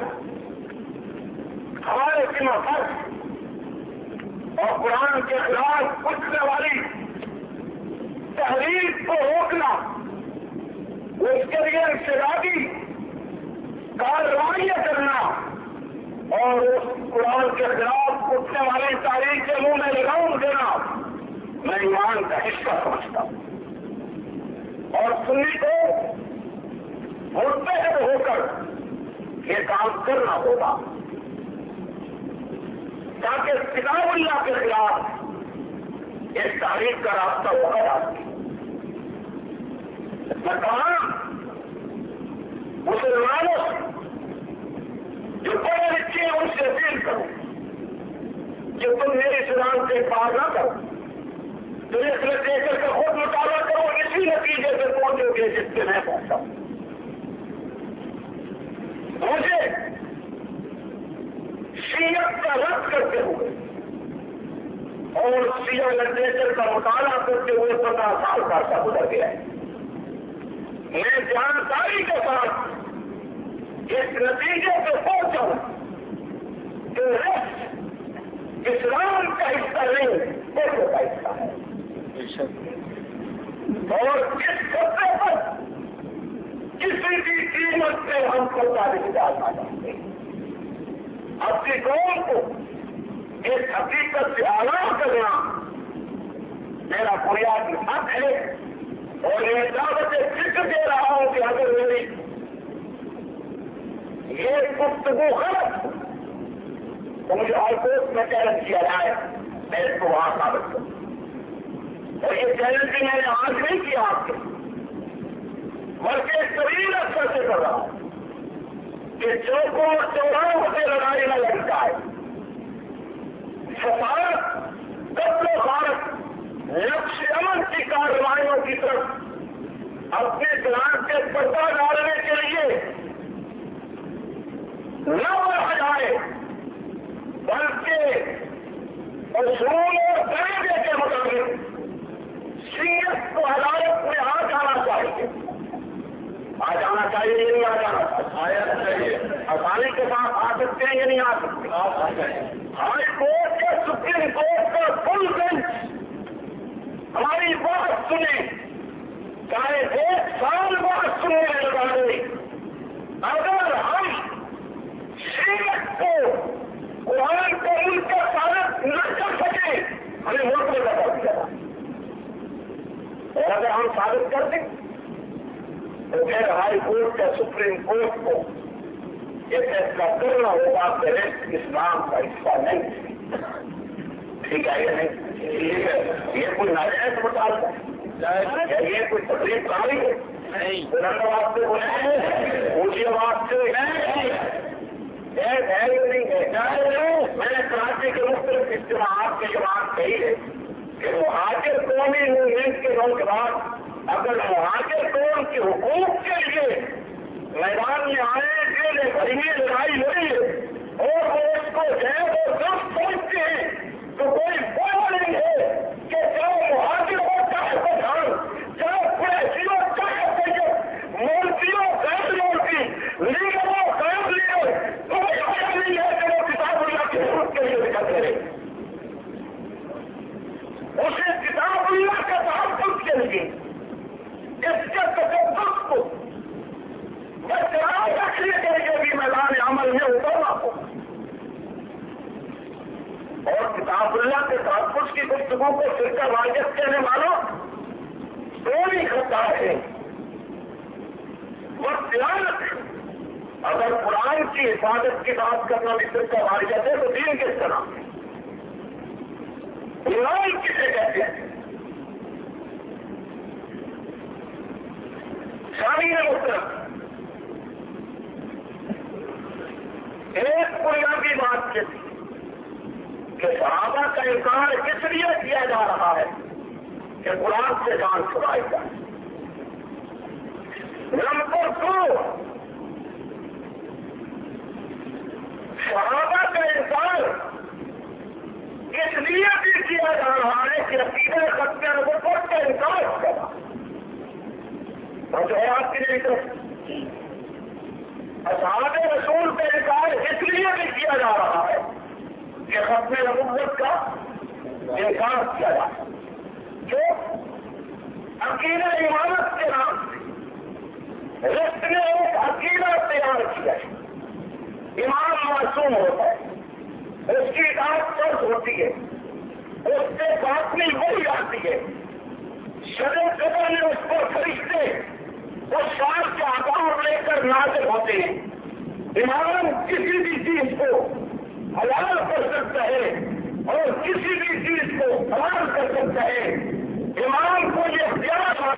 ہمارے ذمہ فرض اور قرآن کے خلاف اٹھنے والی تحریک کو روکنا، اس کے لیے انفرادی کارروائیاں کرنا اور اس قرآن کے خلاف اٹھنے والی تاریخ کے منہ میں لگام دینا میں ایمان کا حصہ سمجھتا ہوں۔ اور سنی کو متحد ہو کر یہ کام کرنا ہوگا تاکہ کتاب اللہ کے خلاف اس تاریخ کا راستہ بہت آتی ہے۔ میں کہا مسلمانوں جو پڑھے لکھے ہیں ان سے اپیل کرو کہ تم میری زبان سے پار نہ کرو، تم اس نتیجے کا خود مطالعہ کرو، اسی نتیجے سے پہنچو گے جس سے میں پہنچا ہوں۔ مجھے شیعت کا رد کرتے ہوئے اور شیعہ لٹریچر کا مطالعہ کرتے ہوئے پندرہ سال کا عرصہ گزر گیا ہے۔ میں جانکاری کے ساتھ اس نتیجے پہ پہنچا ہوں کہ رشت اسلام کا حصہ نہیں، کفر کا حصہ ہے، اور اس خطے پر کسی بھی قیمت پہ ہم کو نہیں ڈالنا چاہتے۔ اپنی قوم کو اس حقیقت سے آگاہ کرنا میرا بنیادی حق ہے، اور یہ دعوت فکر دے رہا ہوں کہ اگر میری یہ گفتگو غلط تو مجھے ہائی کورٹ میں چیلنج کیا جائے، میں اس کو وہاں ثابت کروں۔ اور یہ چیلنج بھی میں نے آج نہیں کیا آپ کے، بلکہ ایک طویل عرصے سے کر رہا ہوں کہ چوکوں اور چوراہوں سے لڑائی نہ لڑتا ہے، سفارت قتل و غارت نقش امن کی کارروائیوں کی طرف اپنے پلان کے پردہ ڈالنے کے لیے نہ بڑھا جائے، بلکہ اصول اور قاعدے کے مطابق شریعت کو عدالت میں آ جانا چاہیے۔ آ جانا چاہیے یا نہیں آ جانا چاہیے؟ آسانی کے ساتھ آ سکتے ہیں یا نہیں آ سکتے؟ ہائی کورٹ یا سپریم کورٹ کا فل بینچ ہماری بات سنیں، چاہے ایک سال بات سننے لگا دے، اگر ہم شریعت کو قرآن کو ان کا ثابت نہ کر سکے ہمیں ووٹ میں لگا دیا، اور اگر ہم ثابت کر دیں تو پھر ہائی کورٹ یا سپریم کورٹ کو یہ فیصلہ کرنا ہوگا کہ رشت اسلام کا حصہ نہیں۔ ٹھیک ہے یا نہیں؟ ٹھیک ہے، یہ کوئی ناجائز مطالبہ ہے، یہ کوئی تقریب کاری ہے؟ بلند آواز سے بولیں، اونچی آواز سے ہے یا نہیں ہے؟ میں نے کراچی کے مختلف اجتماعات کی یہ بات کہی ہے کہ مہاجر قومی موومنٹ کے نوجوان اگر مہاجر قوم کے حقوق کے لیے میدان میں آئے، جیلیں بھری میں لڑائی لڑی ہے اور وہ اس کو جائز اور درست سمجھتے ہیں تو کوئی بڑا نہیں ہے کہ چاہے مہاجر ہو چاہے پٹھان، چاہے قریشی ہو چاہے سید، مولوی ہو غیر مولوی، لیڈر ہو غیر لیڈر، کوئی ایسا نہیں ہے کہ وہ کتاب اللہ کے حقوق کے لیے نکل کرے، اسے کتاب اللہ کے تحفظ کے لیے اس کے تقدس کو برقرار رکھنے کے لیے بھی میدان عمل میں اترنا ہو، اور کتاب اللہ کے تحفظ کی گفتگو کو فرقہ واجب کہنے والوں دونوں خطا ہے۔ وقت اگر قرآن کی حفاظت کی بات کرنا بھی فرقہ واجب ہے تو دین کس طرح ایمان کسے کہتے ہیں؟ شامی مطلب ایک بنیادی بات یہ تھی کہ صحابہ کا انکار اس لیے کیا جا رہا ہے کہ قرآن سے جان چھڑائی جائے۔ نمبر دو، صحابہ کا انکار اس لیے بھی کیا جا رہا ہے کہ عقیدہ ختم نبوت کا انکار کرا، اور جو ہے آپ کے لیے اصحاب رسول کا انکار اس لیے بھی کیا جا رہا ہے کہ ختم نبوت کا انکار کیا جائے، جو عقیدہ امامت کے نام سے رشت نے ایک عقیدہ تیار کیا ہے. امام معصوم ہوتا ہے، اس کی اطاعت فرض ہوتی ہے، اس سے باطنی وحی آتی ہے، شرع قدر نے اس کو فرشتے اس شان کے آکار لے کر نازل ہوتے ہیں. امام کسی بھی چیز کو حلال کر سکتا ہے اور کسی بھی چیز کو حرام کر سکتا ہے. امام کو یہ اختیار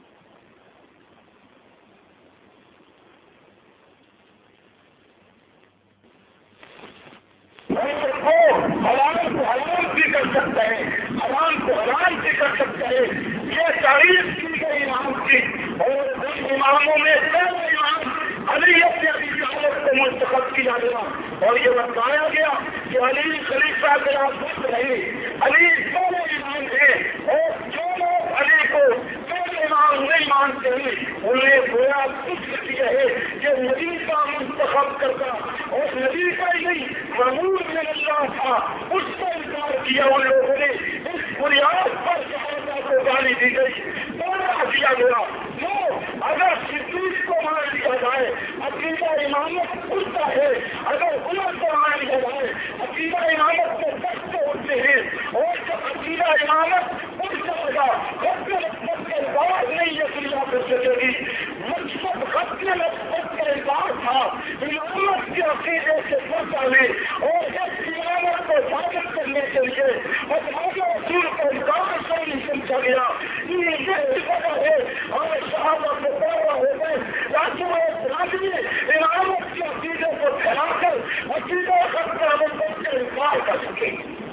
حلال کو حلال بھی کر سکتا ہے، حرام کو حرام بھی کر سکتا ہے. یہ تعریف کی گئی امام کی. اور ان اماموں میں پہلا امام علی اپنے ابھی طالب کو منتخب کیا گیا اور یہ بتایا گیا کہ علی خلیفہ کے آپ نہیں، علی پہلے امام ہے. اور جو لوگ علی کو پہلے امام نہیں مانتے ہیں انہیں گویا کچھ کیا ہے کہ نبی کا منتخب کرتا اور نبی کا ہی نہیں محمود میں اللہ تھا اس کا انکار کیا. ان لوگوں نے اس بنیاد پر صحابہ کو گالی دی گئی، توڑا دیا گیا. وہ اگر صدیق کو مان لیا جائے عقیدہ امامت اٹھتا ہے، اگر عمر کو مان لیا جائے عقیدہ امامت کے دستے اٹھتے ہیں. اور جب عقیدہ امامت اٹھ جائے گا ختم نسبت کا انکار نہیں یہ دنیا کر سکے گی. مقصد ختم نسبت کا انکار تھا امامت کے عقیدے سے فرقہ لے اور اس امامت کو ثابت کرنے کے لیے اصحاب رسول کا انکار سے نہیں سمجھا گیا. یہ وجہ ہے اور صحابہ کو پیدا ہو گئے راجو راجوی امامت کے عقیدے کو پھیلا کر عقیدہ ختم نسبت کا انکار کر سکے.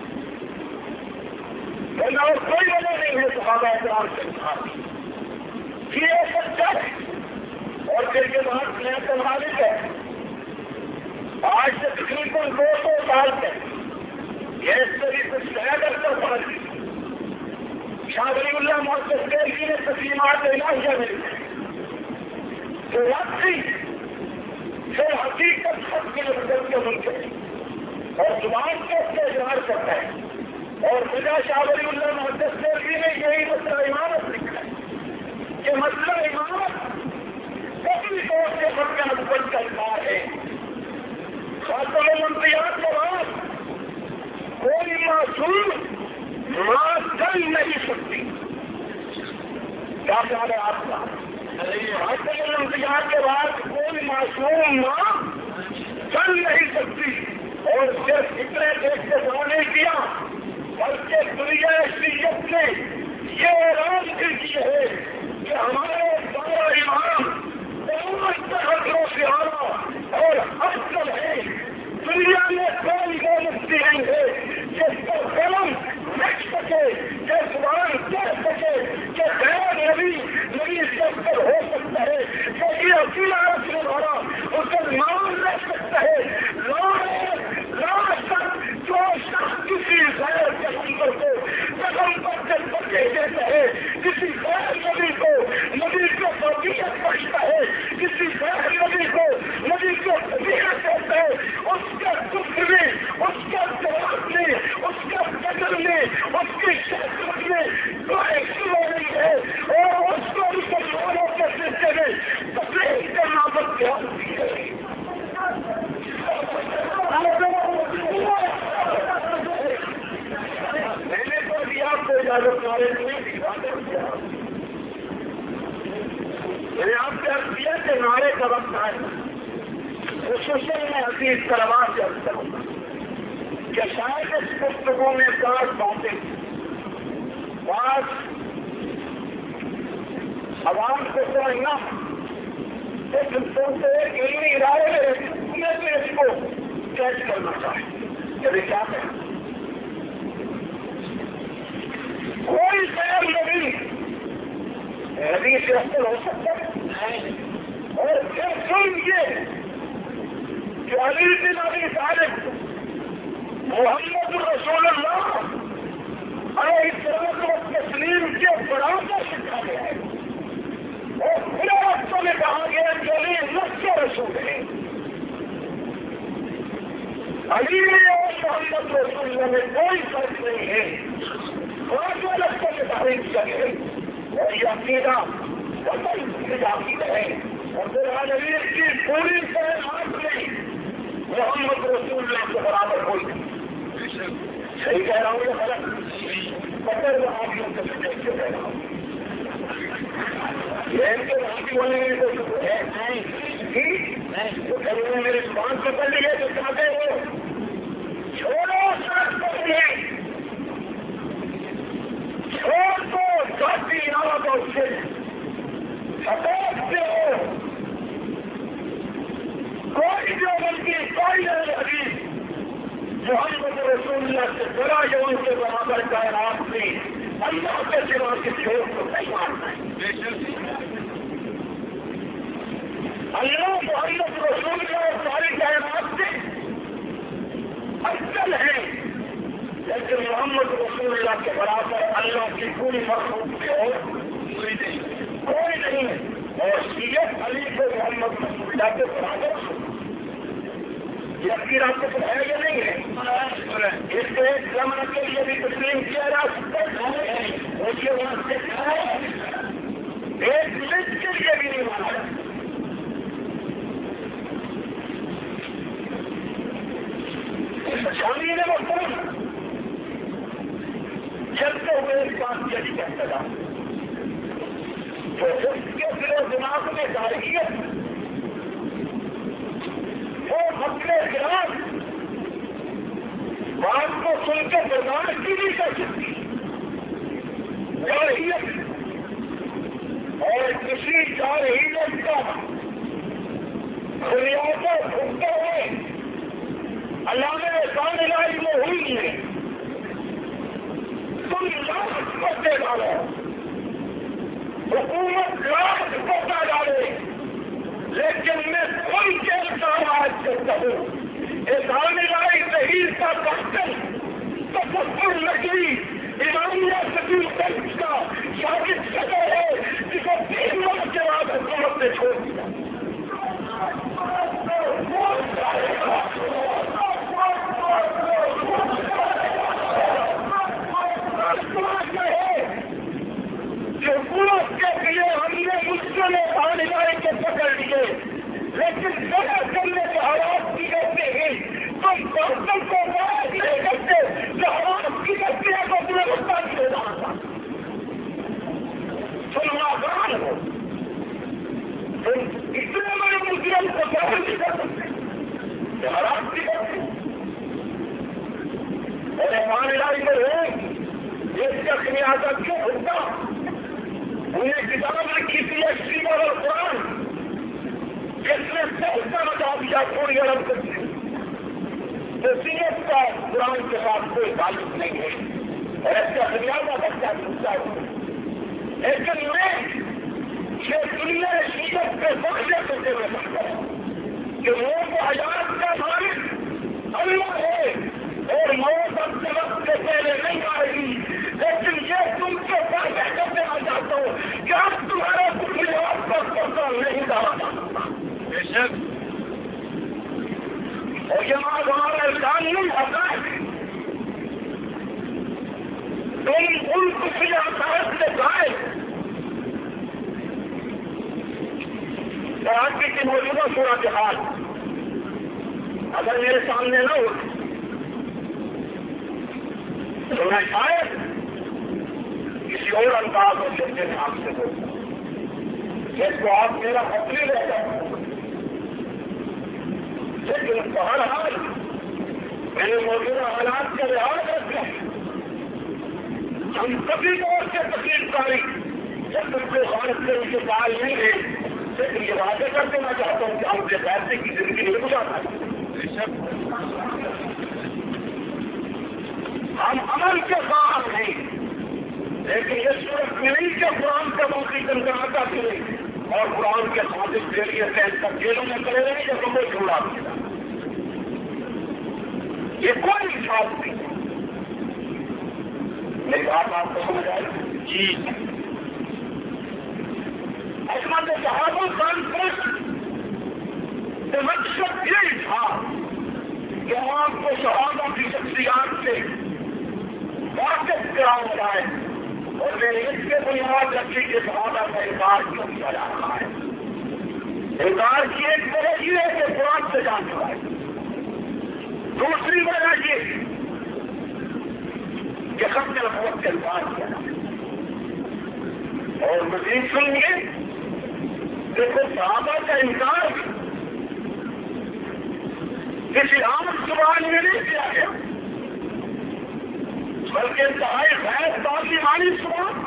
اور کوئی وجہ نہیں ہے صحابہ اکرام کے انکار یہ سچا ہے. اور پھر کے بعد میں سنبھالک ہے آج سے تقریباً دو سو سال تک یہ اس طریقے سے شاید اکثر پڑھ لی شاہ ولی اللہ محمد دہلوی نے تسلیمات الہیہ میں جو واقعی پھر حقیقت سب کے نسبت کے ممکن اور زبان کے اس سے اظہار کرتا ہے. اور خدا شاہ ولی اللہ محمد دہلوی نے یہی مسئلہ امامت لکھا ہے کہ مسئلہ امامت کبھی طور سے سب کا نسبت کا انکار ہے. خاتم الانبیاء کے بعد کوئی معصوم ماں چل نہیں سکتی. کیا خیال ہے آپ کا؟ خاتم الانبیاء کے بعد کوئی معصوم ماں چل نہیں سکتی. اور صرف اتنے دیش سے دعا نہیں کیا بلکہ دنیا شریعت نے یہ اعلان بھی کی ہے کہ ہمارے بارہ امام حضروں سے آنا اور افضل ہے. دنیا میں کوئی وہ مفتی نہیں ہے جس پر قلم لکھ سکے، جو زبان کہہ سکے کہ غیر نبی نبی سے پر ہو سکتا ہے، کہ یہ اکیلا رسول والا مسلمان رہ سکتا ہے. لاش تک جو شخص کسی غیر پیغمبر کو پیغمبر سے بچے دیتا ہے، کسی غیر نبی کو نبی کو طبیعت بخشتا ہے، کسی غیر نبی کو نبی کو طبیعت دیتا ہے، اس کا دکھ میں، اس کا جواب میں، اس کا قدر میں، اس کی شخصیت میں کوئی سلو نہیں ہے. اور اس کو مسلمانوں کے سلسلے میں تکلیف کرنا بد کیا ہوتی ہے. میں نے تو ابھی آپ کو اجازت والے نہیں میں نے آپ سے عرض کیا کہ نعرے کا وقت آئے خصوصاً میں حدیث کا رواج سے عرض کروں گا کہ شاید اس گفتگو میں کاش باتیں بعض عوام کو سمجھنا ایک ایک علمی ادارے میں بھی اس کو کیچ کرنا چاہے کہ کیا کریں. کوئی غیر نبی نبی سے افضل ہو سکتا ہے. اور پھر سنیے کہ علی بن ابی طالب محمد رسول اللہ علیہ السلام و تسلیم کے برابر سکھا گیا ہے. اور پورے وقتوں میں کہا گیا کہ علی نفس رسول ہے. علی اور محمد رسول اللہ میں کوئی فرق نہیں ہے. لگتا میں تعریف کر اور یہ عقیدہ عقیدہ ہے اور قرآن حدیث کی پوری کائنات میں محمد رسول اللہ کے برابر کوئی نہیں. صحیح کہہ رہا ہوں یہ غلط پتہ وہ آپ لوگ سے دیکھ کے کہہ رہا ہوں یہ ان کے راضی ہونے میں کوئی شکر ہے ٹھیک تو کبھی میرے زبان پکڑ لیے تو چاہتے ہو چھوڑو ساتھ پکڑے چھوڑ دو ساتھی آواز اور سے سپورٹ ہو کوئی جو بلکہ کوئی نہیں حدیث محمد رسول اللہ سے بڑا جو ان کے برابر کائنات میں اللہ کے سوا کے چھوڑ کو نہیں ماننا ہے. اللہ محمد رسول اللہ اور ساری کائنات سے افضل ہے لیکن محمد رسول اللہ کے برابر اللہ کی پوری مخلوق میں اور کوئی نہیں کوئی نہیں ہے. اور سید علی کو محمد رسول اللہ کے برابر یہ کی رات کو ہے یا نہیں ہے اس کو ایک زمانہ کے لیے بھی تسلیم کیا جا سکتا ہے اس کے واسطے ایک منٹ کے لیے بھی نہیں مانا شامی نے وہ کون چلتے ہوئے اس بات کے لیے کہتا تھا تو اس کے دل و دماغ میں داریت وہ اپنے خلاف بات کو سن کے برداشت کی نہیں کر سکتی جارحیت اور کسی جارحیت کا بنیادوں بھگتے ہوئے علامہ احسان الہی میں ہوئی ہے تم لاکھ کرتے ڈالو حکومت لاکھ کرتا ڈالے لیکن میں کوئی چیز کا آواز کرتا ہوں احسان الہی ظہیر کا قاتل تصور لگی امامیہ سبیل تنس کا شاگرد صدر ہے جسے تین ماہ کے بعد حکومت نے چھوڑ دیا. حکومت کے لیے ہم نے مشکل احسان الہی کو پکڑ لیے لیکن جگہ کرنے کے حالات کی کرتے ہیں تم برتن کو بات نہیں کرتے جو حالات کی کرتے ہیں تو تمہیں رکھتا نہیں ہو رہا تھا تم ناکام ہو تم اتنے بڑے مجرم کو ظاہر نہیں کر سکتے جو حالات کی کرتے اور احسان الہی میں ہو اس کا خمیازہ کیوں ہوتا انہیں کتاب لکھی تھی شریعت اور قرآن جس نے سب کا بتا دیا تھوڑی ارب کرتی تو سیرت کا قرآن کے ساتھ کوئی تعلق نہیں ہے اور اس کا خمیازہ بچہ سنتا ہوں لیکن میں یہ دنیا شریعت کے بخشے کرتے ہوئے سکتا ہوں کہ وہ تو حیات کا مالک اللہ ہے اور موت اب کے وقت سے پہلے نہیں آئے گی لیکن یہ تم کے ساتھ کر دینا چاہتا ہوں کہ اب تمہارا کچھ آپ کا پتا نہیں ڈالا جا سکتا اور یہ بات ہمارا احسان نہیں ہوتا ہے تم ان کچھ عقائد سے گائے اور آج کی موجودہ صورت حال اگر میرے سامنے نہ ہو تو میں شاید کسی اور انداز اور جذبے میں آپ سے بولتا ہوں جس کو آپ میرا خطری رہ جاتا لیکن بہرحال میرے موجودہ حالات کا لحاظ رکھتے ہیں ہم کبھی طور سے تکلیف کاری جب تک کوئی غلط سے ان کے پال نہیں ہے لیکن یہ واضح کر دینا چاہتا ہوں کہ ہم کے پیسے کی زندگی نہیں گزارنا ہم عمل کے کام ہیں لیکن یہ صورت نہیں کہ قرآن کا موقع کرنا آتا پھرے اور قرآن کے سازش کے لیے سینس کا جیلوں میں کرے رہے یا کمبل چھوڑا دے یہ کوئی حساب نہیں میری بات آپ کو سمجھ آئی جی احمد صحابہ کانفرنس کا مقصد یہی تھا کہ آپ کو صحابہ کی شخصیات سے واقف کرایا جائے اور نے اس کے بنیاد رکھی کہ صحابہ کا انکار کیوں کیا جا رہا ہے. انکار کی ایک وجہ یہ ہے کہ قرآن سے جان چکا ہے. دوسری وجہ یہ کہ ختم نبوت کا انکار کیا جا رہا ہے. اور مزید سنیے دیکھو صحابہ کا انکار کسی عام زبان میں نہیں کیا گیا بلکہ انتہائی غیر تعلیمانی زبان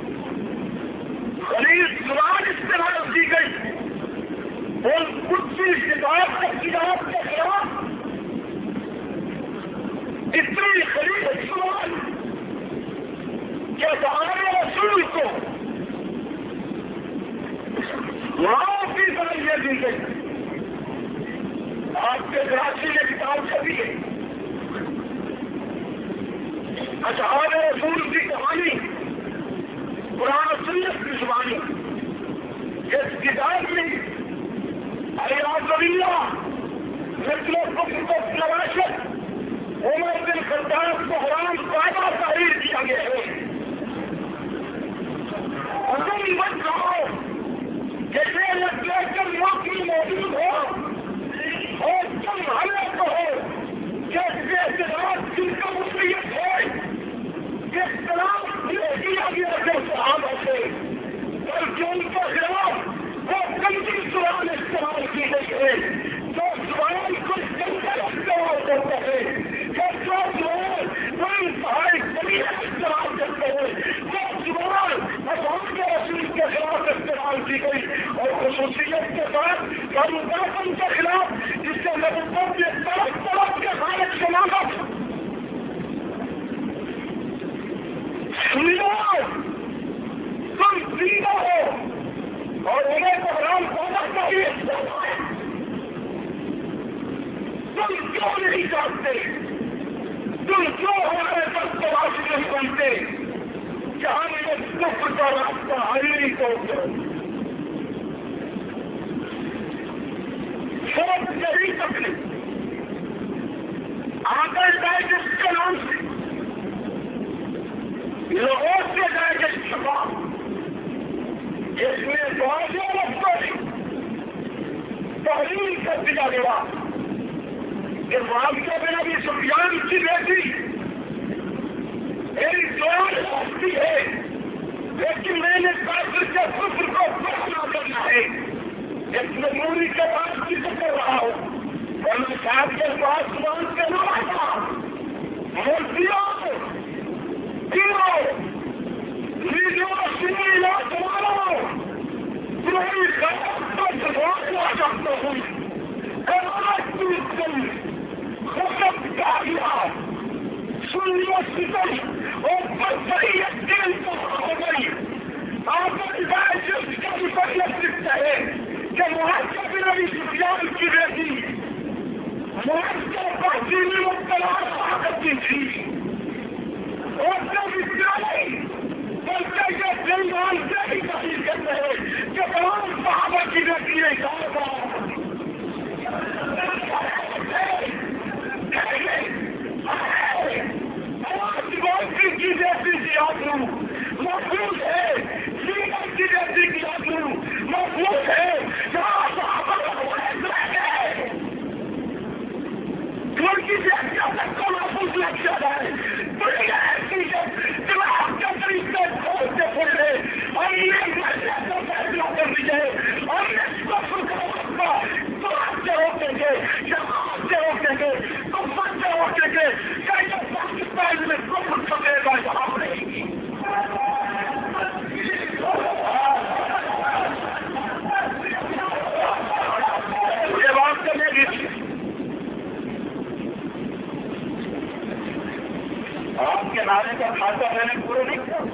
غلیظ زبان استعمال کی گئی. اور کچھ بھی کتاب کا کتاب کے خلاف اتنی غلیظ زبان کہ ہمارے رسول کو وہاں کی صلاحیت دی گئی. آپ کے کراچی میں کتاب چھپی ہے اصحاب رسول کی کہانی قرآن و سنت کی زبانی. اس کتاب میں اعراض اللہ مثل کفر کو فلاشت عمر بن خطاب کو حرام قاعدہ تحریر کیا گیا ہے. تم مت کہو کہ یہ لگے کر موقع موجود ہو اور تم ہمیں کہو کہ اعتراض جن کا مصیبت ہے کہ اختلاف یہ کیا گیا ہے صحابہ سے بلکہ ان کے خلاف وہ گندی زبان استعمال کی گئی ہے جو زبان کو گندہ استعمال کرتا ہے جو زبان وہ انتہائی کمی استعمال کرتے ہیں جو زبان اصحاب کے رسول کے خلاف استعمال کی گئی اور خصوصیت کے ساتھ قانون کے خلاف جس سے نبوت کے طرف طرف کے خالق سماغت سنو تم زندہ ہو اور انہیں کو حرام ہونا چاہیے. تم کیوں نہیں چاہتے تم کیوں ہمارے سب تلاش نہیں بنتے کہ ہم یہ کفر کا راستہ ہری کو سب یہی تکلیف آگر ڈائجسٹ کے نام سے لوگوں سے ڈائجسٹ چھپا اس میں واضح رفتہ تحریر کر دیا گیا کہ بعد کے بنا بھی سفیان کی بیٹی ایک جوان ہستی ہے لیکن میں نے کافر کے کفر کو پڑھنا کرنا ہے. ایک مجبوری کے بعد ذکر کر رہا ہوں اور میں صاحب کے پاس مان کے نہ رہا مورتیوں تینوں ویڈیو سنی لا تمہارا پوری خیال کو سبھان لا سکتا ہوں. خطب کاغیا سنیوں سکم اور برسریت دل کو ہو گئی. آپ ڈائجسٹ کا بھی مطلب لکھتا ہے کہ محسوس نبی سفیان کی بیٹی محسوس بہتی میں مبتلا کرتی تھی اور جب اتنا نہیں بلکہ یہ دل مانتے ہی تحریر کرتے ہیں کہ تمام صحابہ کی بیٹی ہے کی بیٹی کی آگو محفوظ ہے سیگر کی بیٹی کی آگو محفوظ ہے کی بیٹیاں تک کو محفوظ لگ جاتا ہے دماغ کے طریقے کھولتے پھر رہے اور یہ مسئلہ کو فیصلہ کر دیجیے اور اس کو تو آپ سے روکیں گے جماعت سے روکیں گے تو سب سے روکیں گے کہ پاکستان میں کفر چلے گا یہاں نہیں گی. یہ بات کرنے کی آپ کے نعرے کا کھاتا میں نے پورے نہیں کیا.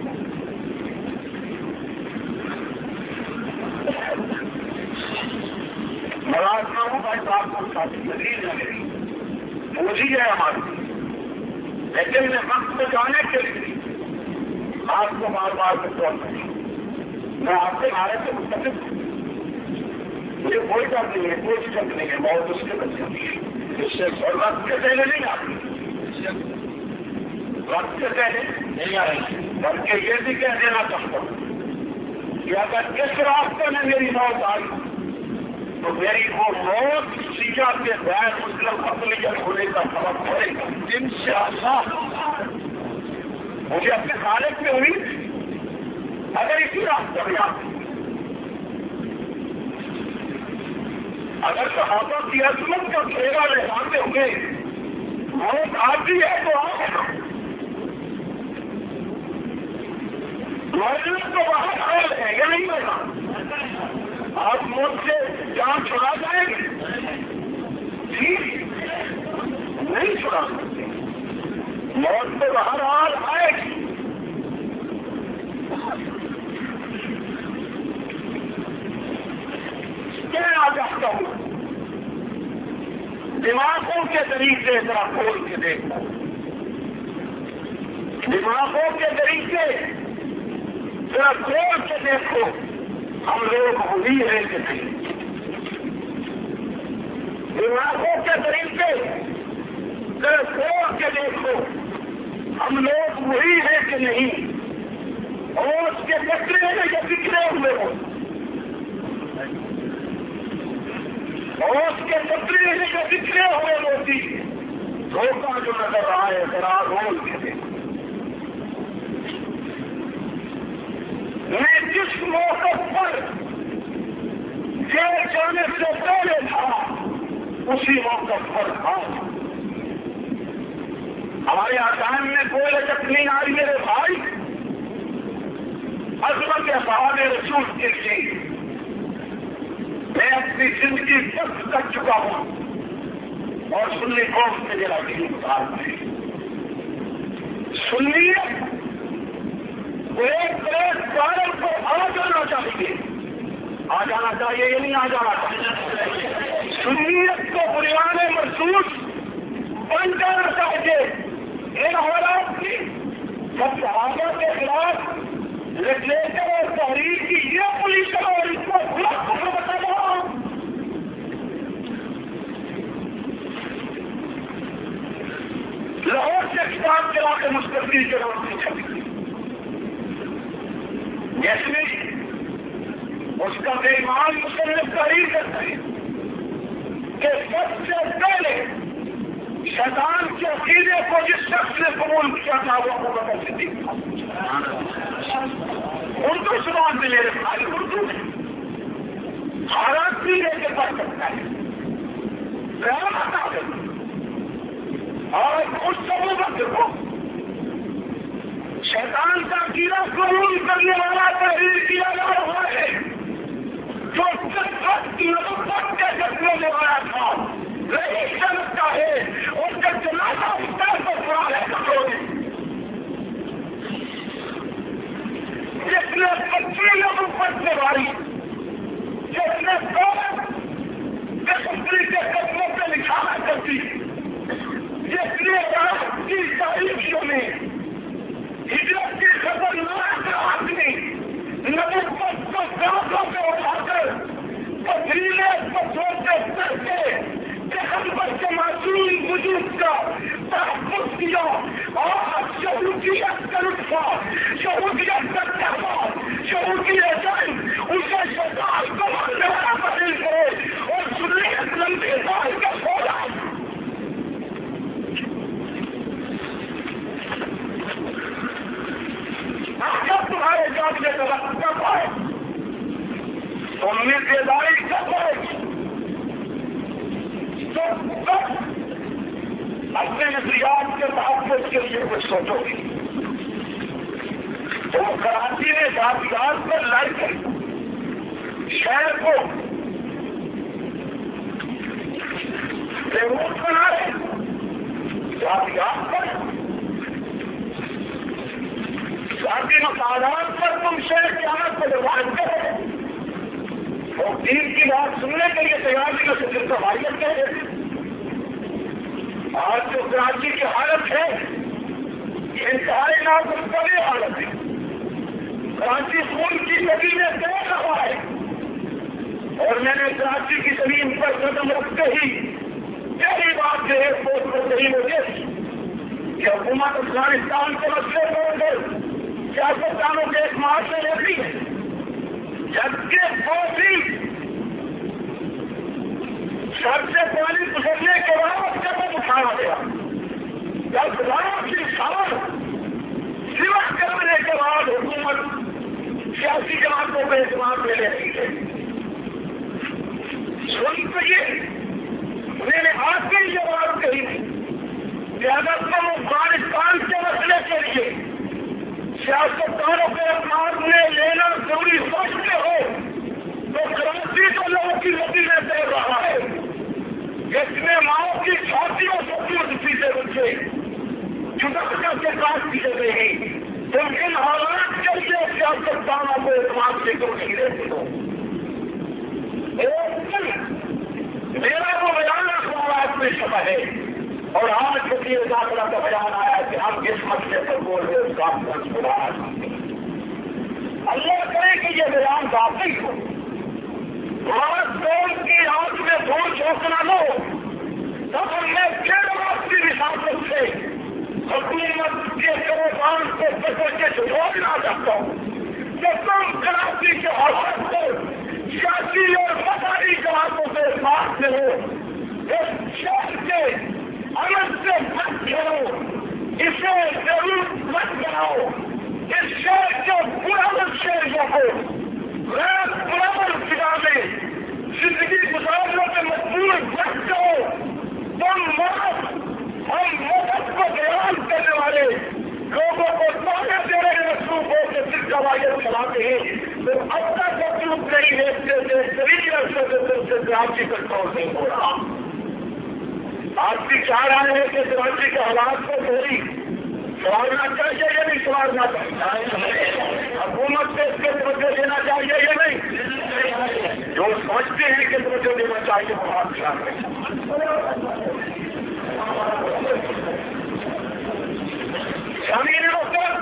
مراٹھا ہوں بھائی آپ کو ساتھی دلیل ہے میری موجی ہے ہماری لیکن میں وقت پہ جانے کے لیے آپ کو بار بار بتاؤں میں آپ کے نعرے سے مستقل ہوں. مجھے کوئی ڈر نہیں ہے کوئی شک نہیں ہے بہت اس کے بچے اس سے اور وقت کے پہلے نہیں آتی وقت سے پہلے بلکہ یہ بھی کہہ دینا چاہتا ہوں کہ اگر اس راستے میں میری موت آئی تو میری وہ موت سیاہ کے غیر مسلم اقلیت ہونے کا سبب بنے گا انشاءاللہ۔ مجھے اپنے خالق میں ہوئی اگر اسی راستے میں آتی، اگر صحابہ کی عظمت کا گھیرا لہراتے ہوئے موت آتی ہے تو آپ محرم تو باہر حال ہے یا نہیں ہوگا؟ آپ موت سے جان چھڑا جائیں گے؟ جی نہیں چھڑا سکتے، موت تو باہر حال آئے گی۔ کہنا چاہتا ہوں دماغوں کے طریقے ذرا کھول کے دیکھو، دماغوں کے طریقے ذرا کھول کے دیکھو، ہم لوگ وہی ہیں کہ نہیں؟ دماغوں کے طریقے ذرا کھول کے دیکھو، ہم لوگ وہی ہیں کہ نہیں؟ اور اس کے کچرے میں جو بکھرے ہوئے ہو، اور اس کے کپڑے میں جو بکھرے ہوئے ہوتی دھوکہ جو نظر آئے ذرا رول کے دے۔ میں جس موقع پر جیل جانے سے پہلے تھا اسی موقع پر تھا۔ ہمارے آسان میں کوئی لچک نہیں آئی میرے بھائی، عظمت صاحب رسول کے لیے میں اپنی زندگی وقت کر چکا ہوں اور سنی قوم سے میرا دین اتار ہے۔ سنی ایک بریک کارن کو آ جانا چاہیے، آ جانا چاہیے یہ نہیں آ جانا چاہیے، سنیت کو بنیاد محسوس بن جانا چاہیے۔ ان حالات کی سب صحابہ کے خلاف لٹریچر اور تحریر کی یہ پوزیشن اور اس کو خلاف کو بتا رہا ہوں۔ لاہور سے کتاب چلا کے مستقبل کے نام سے چلی جیسے اس کا بے ایمان مصنف تحریر کرتے ہیں کہ سب سے پہلے شیطان کے عقیدے کو جس شخص نے قبول کیا تھا وہ ابو بکر صدیق تھا۔ اردو زبان میں میرے بھائی اردو میں حالات بھی لے کے پڑھ سکتا ہے، بیان بتا دیں اور اس ابو بکر کو شیطان کا عقیدہ قبول کرنے والا تحریر کیا جا رہا ہے جو سب کی نبوت کے جذبے میں آیا تھا نہیں سمجھتا ہے اور جب جنازہ استاد پر پڑا ہے کٹوری جس نے پچیس نبوت سے بھائی، جس نے کشمری کے قدموں پہ نشانہ کرتی، جس نے رات کی تاریخیوں میں ہجرت کی خطرناک آدمی نبوت کو گاڑوں پہ اٹھا کر پتھریلے پتھروں سے کر کے پیغمبر کے معصوم وجود کا تحفظ کیا اور یہودیت کا لطفہ، یہودیت کا تحفظ، یہودیت جائیں اسے شیطان کو ماننے والا تبدیل کرے اور سنیت لمبی بال کا کھولا۔ جب تمہارے جاگنے کا وقت کب آئے، امید بیداری کب آئے، اپنے نظریات کے تحفظ کے لیے کچھ سوچو گی تو کراچی نے ذاتیات پر لائی کر شہر کو بیروت بنا رہے ذاتیات پر، ذاتی مفادات پر تم شہر کی آمد کو برباد کرے اور دین کی بات سننے کے لیے تیار نہیں ہو سکتے تو حالیت کہہ دیتے۔ آج جو کراچی کی حالت ہے یہ انتہائی ناگفتگی حالت ہے، کراچی خون کی ندی میں تیر رہا ہے اور میں نے کراچی کی زمین پر قدم رکھتے ہی پہلی بات جو ایئرپورٹ پر صحیح ہو گئی یہ حکومت افغانستان کے مسئلے کو اندر سیاستدانوں کے اعتماد میں رہتی ہے، جبکہ فوجی سب سے پہلی گزرنے کے بعد قدم اٹھایا گیا، دس لاکھ کی سال سوا کرنے کے بعد حکومت سیاسی جماعتوں کے اعتماد میں رہتی ہے۔ سن تو یہ میں نے آج بھی یہ بات کہی کہ اگر تم افغانستان کے مسئلے کے لیے سیاستدانوں کے اعتماد میں لینا ضروری سمجھتے ہو تو کراچی تو لوگوں کی ندی میں تیر رہا ہے، جس میں ماؤں کی چھاتیوں سے کسی سے بچے جدا کر کے کاٹ دیے گئے ہیں، تم ان حالات کے لیے سیاستدانوں کو اعتماد سے کیوں نہیں لیتے ہو؟ میرا وہ بیان اخبارات میں چھپا ہے، اور آج چونکہ داخلہ کا بیان آیا کہ ہم جس مسئلے پر بول رہے اس کا بڑھانا چاہتے ہیں۔ اللہ کرے کہ یہ بیان واقعی ہو، آج قوم کی آنکھ میں دھول جھونکنا نہ ہو، تب میں پھر آپ کی رسالت سے حکومت کے کاروبار کو بچے کے چھوڑنا چاہتا ہوں کہ تم کراچی کے حالات کو سیاسی اور مذہبی جماعتوں سے ساتھ میں ہو، اس شہر کے امن سے مت کرو، اسے ضرور مت بناؤ، اس شہر کے پرامن شہریوں کو غیر پرامن فضا میں زندگی گزارنے میں مجبور مت کرو۔ تم مذہب ہم مذہب کو بیان کرنے والے لوگوں کو تانے دینے میں مصروف ہو کے صرف روایت چلاتے ہیں، تو اب تک مصروف نہیں دیکھتے تھے طریقے عرصے سے دل سے کراچی کنٹرول نہیں ہو رہا۔ آپ بھی چاہ رہے ہیں کہ کراچی کے حالات کو تھوڑی سوارنا چاہیے یا نہیں سوارنا چاہیے؟ حکومت سے اس کے توجہ دینا چاہیے یا نہیں؟ جو سمجھتے ہیں کہ توجہ دینا چاہیے وہ آپ خیال رکھیں۔ شامل ڈاکٹر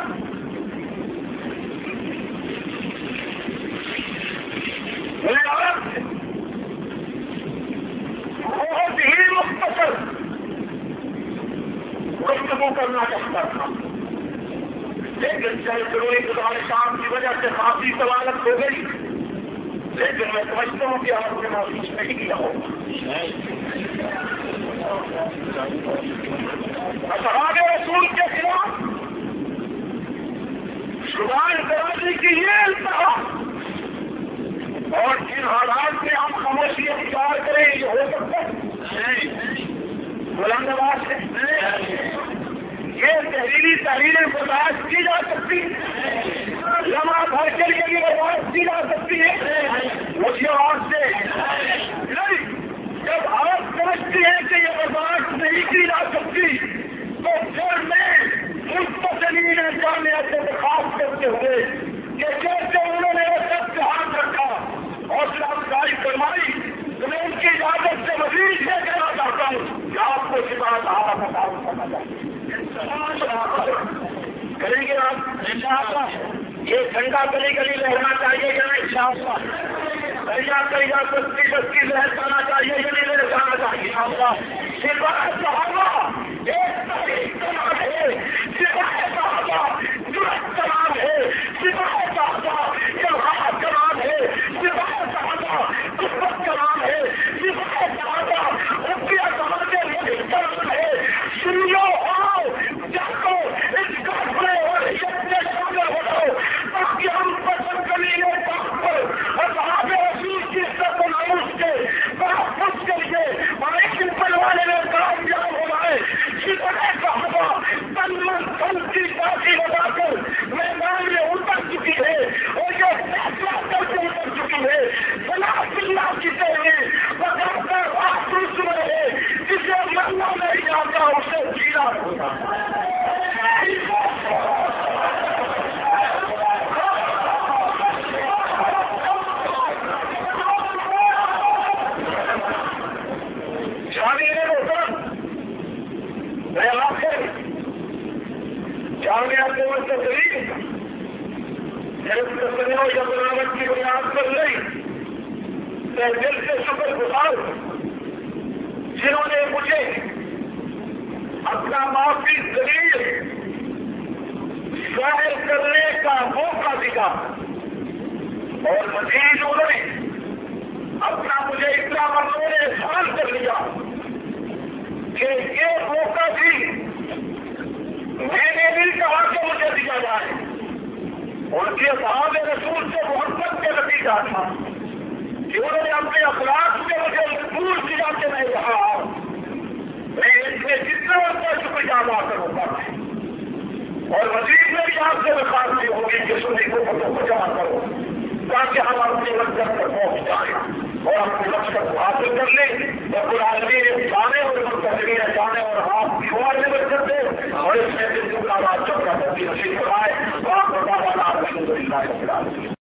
میں آپ بہت ہی مختصر گفتگو کرنا چاہتا تھا، لیکن چند ضروری گزارشات کی وجہ سے کافی طوالت ہو گئی، لیکن میں سمجھتا ہوں کہ آپ نے محسوس نہیں کیا ہوگا۔ اصحاب رسول کے خلاف زبان درازی کی یہ انتہا، اور جن حالات میں ہم خاموشی اختیار کریں یہ ہو سکتا ہے؟ بلند آواز سے یہ تحریری تحریریں برداشت کی جا سکتی ہے، لمحہ بھر کے لیے بھی برداشت کی جا سکتی ہے، اسی آواز سے نہیں۔ جب آپ سمجھتی ہیں کہ یہ برداشت نہیں کی جا سکتی تو پھر میں مستقلین جامعہ سے درخواست کرتے ہوئے کہ جیسے انہوں نے سب سے ہاتھ رکھا حوصلہ افزائی فرمائی تو میں ان کی اجازت سے مزید یہ کہنا چاہتا ہوں کہ آپ کو اس بات آپ کا تعاون کرنا چاہیے۔ کریں گے آپ انشاءاللہ؟ یہ جھنڈا گلی گلی لہرانا چاہیے یا نہیں؟ انشاءاللہ کئیا کئیا سستی سستی لہرانا چاہیے یا نہیں لہرانا چاہیے؟ سپاہ صحابہ ایک تاریخ کا نام ہے، سپاہ صحابہ جرأت کا نام ہے، سپاہ صحابہ جہاد کا نام ہے، سپاہ صحابہ قوت کا نام ہے، سپاہ صحابہ روپیہ سماجے ملک کا نام ہے۔ سنو آؤ جاؤ اس کافرے اور حجت میں شامل ہو جاؤ تاکہ ہم پسند کریے پر اصحاب رسول کی عزت و ناموس کے کافی دلیل ظاہر کرنے کا موقع دیا اور مزید انہوں نے اپنا مجھے اتنا منظور احسان کر لیا کہ یہ موقع بھی میں نے بھی کہا کہ مجھے دیا جائے ان کے صحابہ رسول سے محبت کے نتیجہ تھا کہ انہوں نے اپنے اخلاق سے مجھے مجبور کیا کہ میں کہا میں اس میں جتنا ان کا شکریہ ادا کروں گا اور مزید میں بھی آپ سے درخواست یہ ہوگی کہ سنی کو فتح کو جمع کرو تاکہ ہم اپنے مقصد پر پہنچ جائیں اور اپنے مقصد کو حاصل کر لیں اور قرآن جانے اور منتظرین جانے اور آپ شمار میں مقصد دیں اور اس میں دن کا بات چل رہا ہے نصیب کرائے اور آپ بتا والا الحمد للہ